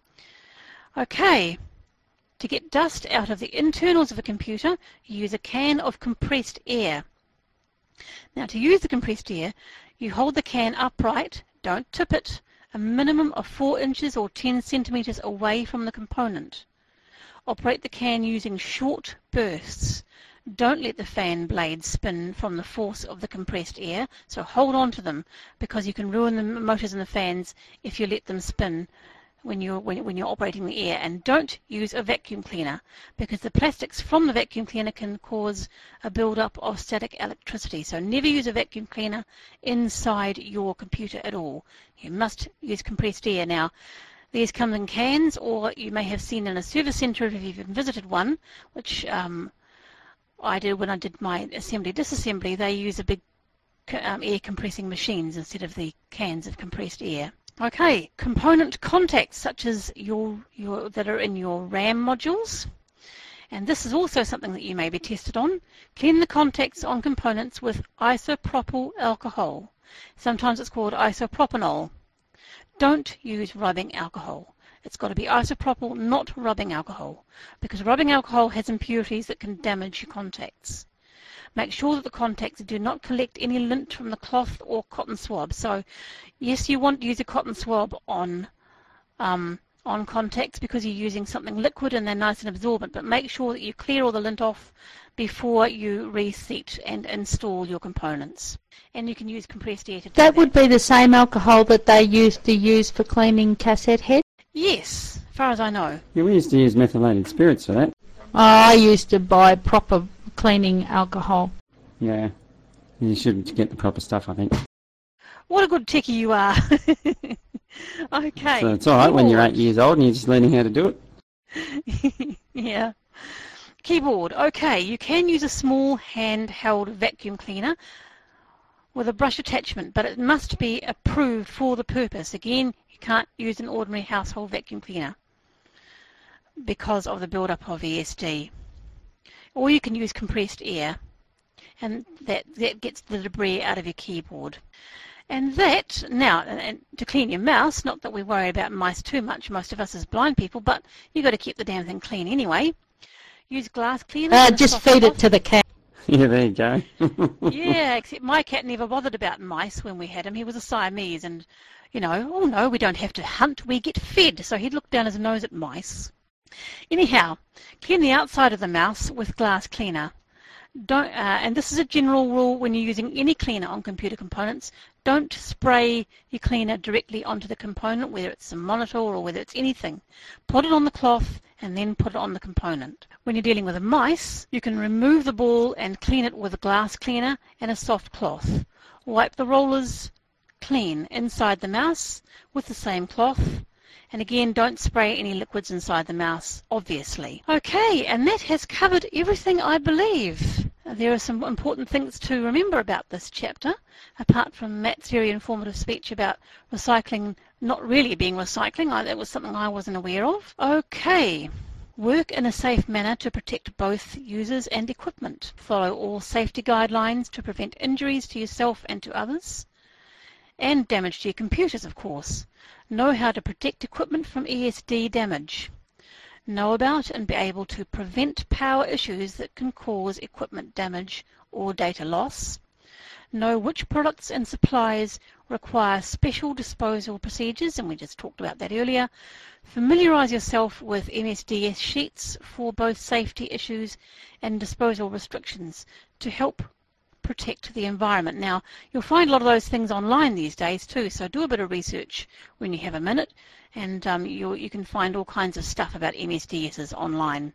Okay, to get dust out of the internals of a computer, you use a can of compressed air. Now, to use the compressed air, you hold the can upright, don't tip it, a minimum of four inches or ten centimetres away from the component. Operate the can using short bursts. Don't let the fan blades spin from the force of the compressed air, so hold on to them, because you can ruin the motors and the fans if you let them spin when you're, when, when you're operating the air. And don't use a vacuum cleaner, because the plastics from the vacuum cleaner can cause a build-up of static electricity. So never use a vacuum cleaner inside your computer at all. You must use compressed air. Now, these come in cans, or you may have seen in a service centre if you've visited one, which um, I did when I did my assembly disassembly. They use a big um, air compressing machines instead of the cans of compressed air. Okay, component contacts such as your your that are in your RAM modules, and this is also something that you may be tested on. Clean the contacts on components with isopropyl alcohol. Sometimes it's called isopropanol. Don't use rubbing alcohol. It's got to be isopropyl, not rubbing alcohol, because rubbing alcohol has impurities that can damage your contacts. Make sure that the contacts do not collect any lint from the cloth or cotton swab. So, yes, you want to use a cotton swab on um, on contacts because you're using something liquid and they're nice and absorbent, but make sure that you clear all the lint off before you reset and install your components. And you can use compressed air to do that. That would be the same alcohol that they used to use for cleaning cassette heads? Yes, as far as I know. Yeah, we used to use methylated spirits for that. Oh, I used to buy proper cleaning alcohol. Yeah, you should get the proper stuff, I think. What a good techie you are. Okay. So it's all right when you're eight years old and you're just learning how to do it. Yeah. Keyboard. Okay, you can use a small handheld vacuum cleaner with a brush attachment, but it must be approved for the purpose. Again, you can't use an ordinary household vacuum cleaner because of the build-up of E S D. Or you can use compressed air, and that, that gets the debris out of your keyboard. And that, now, and to clean your mouse, not that we worry about mice too much, most of us as blind people, but you've got to keep the damn thing clean anyway. Use glass cleaner. Uh, just feed it to the cat. Yeah, there you go. Yeah, except my cat never bothered about mice when we had him. He was a Siamese and, you know, oh no, we don't have to hunt, we get fed. So he'd look down his nose at mice. Anyhow, clean the outside of the mouse with glass cleaner. Don't, uh, and this is a general rule when you're using any cleaner on computer components. Don't spray your cleaner directly onto the component, whether it's a monitor or whether it's anything. Put it on the cloth and then put it on the component. When you're dealing with a mice, you can remove the ball and clean it with a glass cleaner and a soft cloth. Wipe the rollers clean inside the mouse with the same cloth. And again, don't spray any liquids inside the mouse, obviously. Okay, and that has covered everything, I believe. There are some important things to remember about this chapter, apart from Matt's very informative speech about recycling not really being recycling. I, that was something I wasn't aware of. Okay. Work in a safe manner to protect both users and equipment. Follow all safety guidelines to prevent injuries to yourself and to others. And damage to your computers, of course. Know how to protect equipment from E S D damage. Know about and be able to prevent power issues that can cause equipment damage or data loss. know which products and supplies require special disposal procedures, and we just talked about that earlier. Familiarise yourself with M S D S sheets for both safety issues and disposal restrictions to help protect the environment. Now, you'll find a lot of those things online these days too, so do a bit of research when you have a minute, and um, you, you can find all kinds of stuff about M S D Ss online.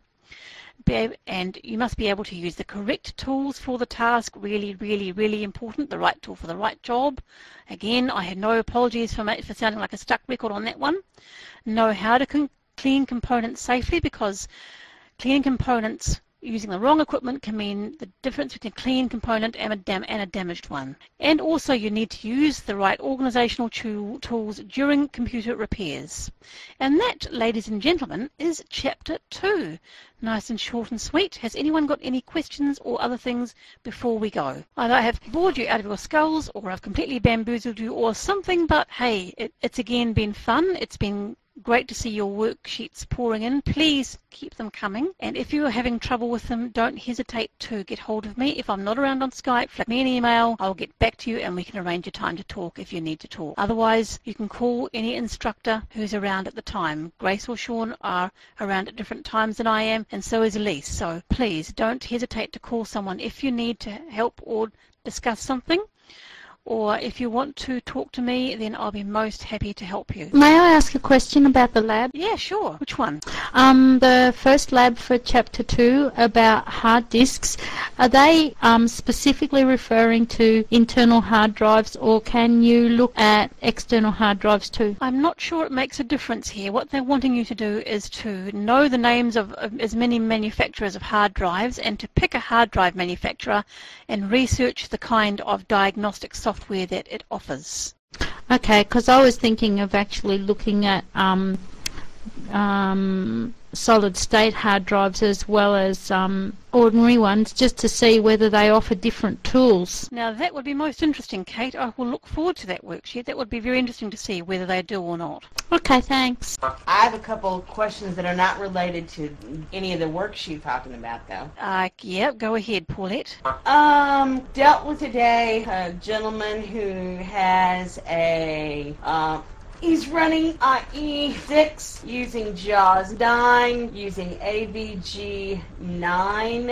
Be, and you must be able to use the correct tools for the task. Really, really, really important. The right tool for the right job. Again, I had no apologies for, for sounding like a stuck record on that one. Know how to con clean components safely, because cleaning components using the wrong equipment can mean the difference between a clean component and a, dam and a damaged one. And also you need to use the right organisational tool tools during computer repairs. And that, ladies and gentlemen, is Chapter two. Nice and short and sweet. Has anyone got any questions or other things before we go? Either I have bored you out of your skulls, or I've completely bamboozled you, or something, but hey, it, it's again been fun. It's been great to see your worksheets pouring in. Please keep them coming, and if you are having trouble with them, don't hesitate to get hold of me. If I'm not around on Skype, flick me an email. I'll get back to you and we can arrange a time to talk if you need to talk. Otherwise, you can call any instructor who's around at the time. Grace or Sean are around at different times than I am, and so is Elise. So please don't hesitate to call someone if you need to help or discuss something. Or if you want to talk to me, then I'll be most happy to help you. May I ask a question about the lab? Yeah, sure. Which one? Um, the first lab for Chapter two about hard disks. Are they um, specifically referring to internal hard drives, or can you look at external hard drives too? I'm not sure it makes a difference here. What they're wanting you to do is to know the names of, of as many manufacturers of hard drives, and to pick a hard drive manufacturer and research the kind of diagnostic software software that it offers. Okay, because I was thinking of actually looking at um, um, solid state hard drives as well as um, ordinary ones, just to see whether they offer different tools. Now that would be most interesting, Kate. I will look forward to that worksheet. That would be very interesting to see whether they do or not. Okay, thanks. I have a couple of questions that are not related to any of the worksheet you're talking about, though. Uh, yeah, go ahead, Paulette. Um, dealt with today a gentleman who has a, uh, he's running I E six using JAWS nine, using A V G nine,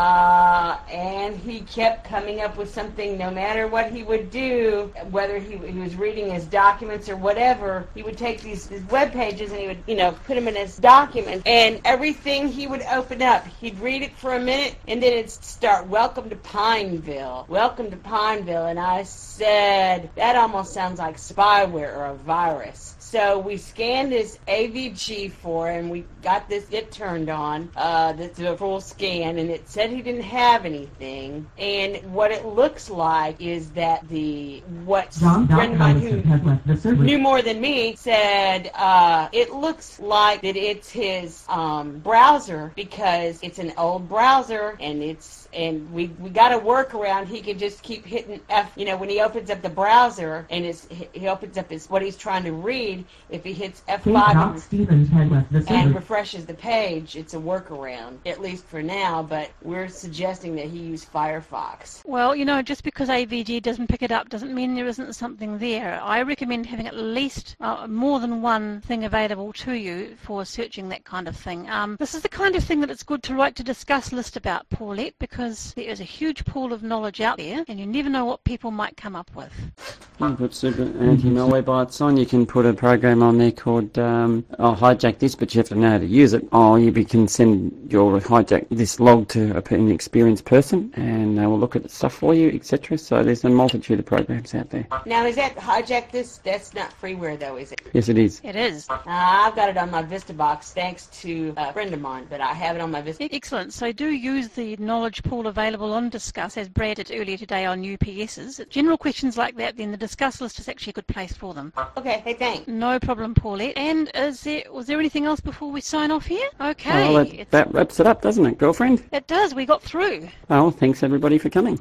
uh, and he kept coming up with something. No matter what he would do, whether he, he was reading his documents or whatever, he would take these, these web pages and he would, you know, put them in his document, and everything he would open up, he'd read it for a minute, and then it'd start, "Welcome to Pineville, welcome to Pineville," and I said, that almost sounds like spyware or a virus. So we scanned this A V G for him. We got this it turned on, uh, this a full scan, and it said he didn't have anything. And what it looks like is that the what a friend of mine who knew more than me said uh, it looks like that it's his um, browser, because it's an old browser, and it's and we we got a workaround. He can just keep hitting F. You know, when he opens up the browser and it's, he opens up his what he's trying to read. If he hits F five and, and refreshes the page, it's a workaround, at least for now, but we're suggesting that he use Firefox. Well, you know, just because A V G doesn't pick it up doesn't mean there isn't something there. I recommend having at least uh, more than one thing available to you for searching that kind of thing. Um, this is the kind of thing that it's good to write to discuss list about, Paulette, because there is a huge pool of knowledge out there, and you never know what people might come up with. You can put super anti-malware bytes on. You can put a program on there called um, I'll hijack this, but you have to know how to use it. Or you can send your hijack this log to a, an experienced person, and they will look at the stuff for you, et cetera. So there's a multitude of programs out there. Now, is that hijack this? That's not freeware, though, is it? Yes, it is. It is. Uh, I've got it on my VistaBox, thanks to a friend of mine, but I have it on my Vista. Excellent. So do use the knowledge pool available on Discuss, as Brad did earlier today on U P Ss. General questions like that, then the Discuss list is actually a good place for them. Okay, hey, thanks. No problem, Paulette. And is there, was there anything else before we sign off here? Okay. Well, that, that wraps it up, doesn't it, girlfriend? It does. We got through. Well, thanks everybody for coming.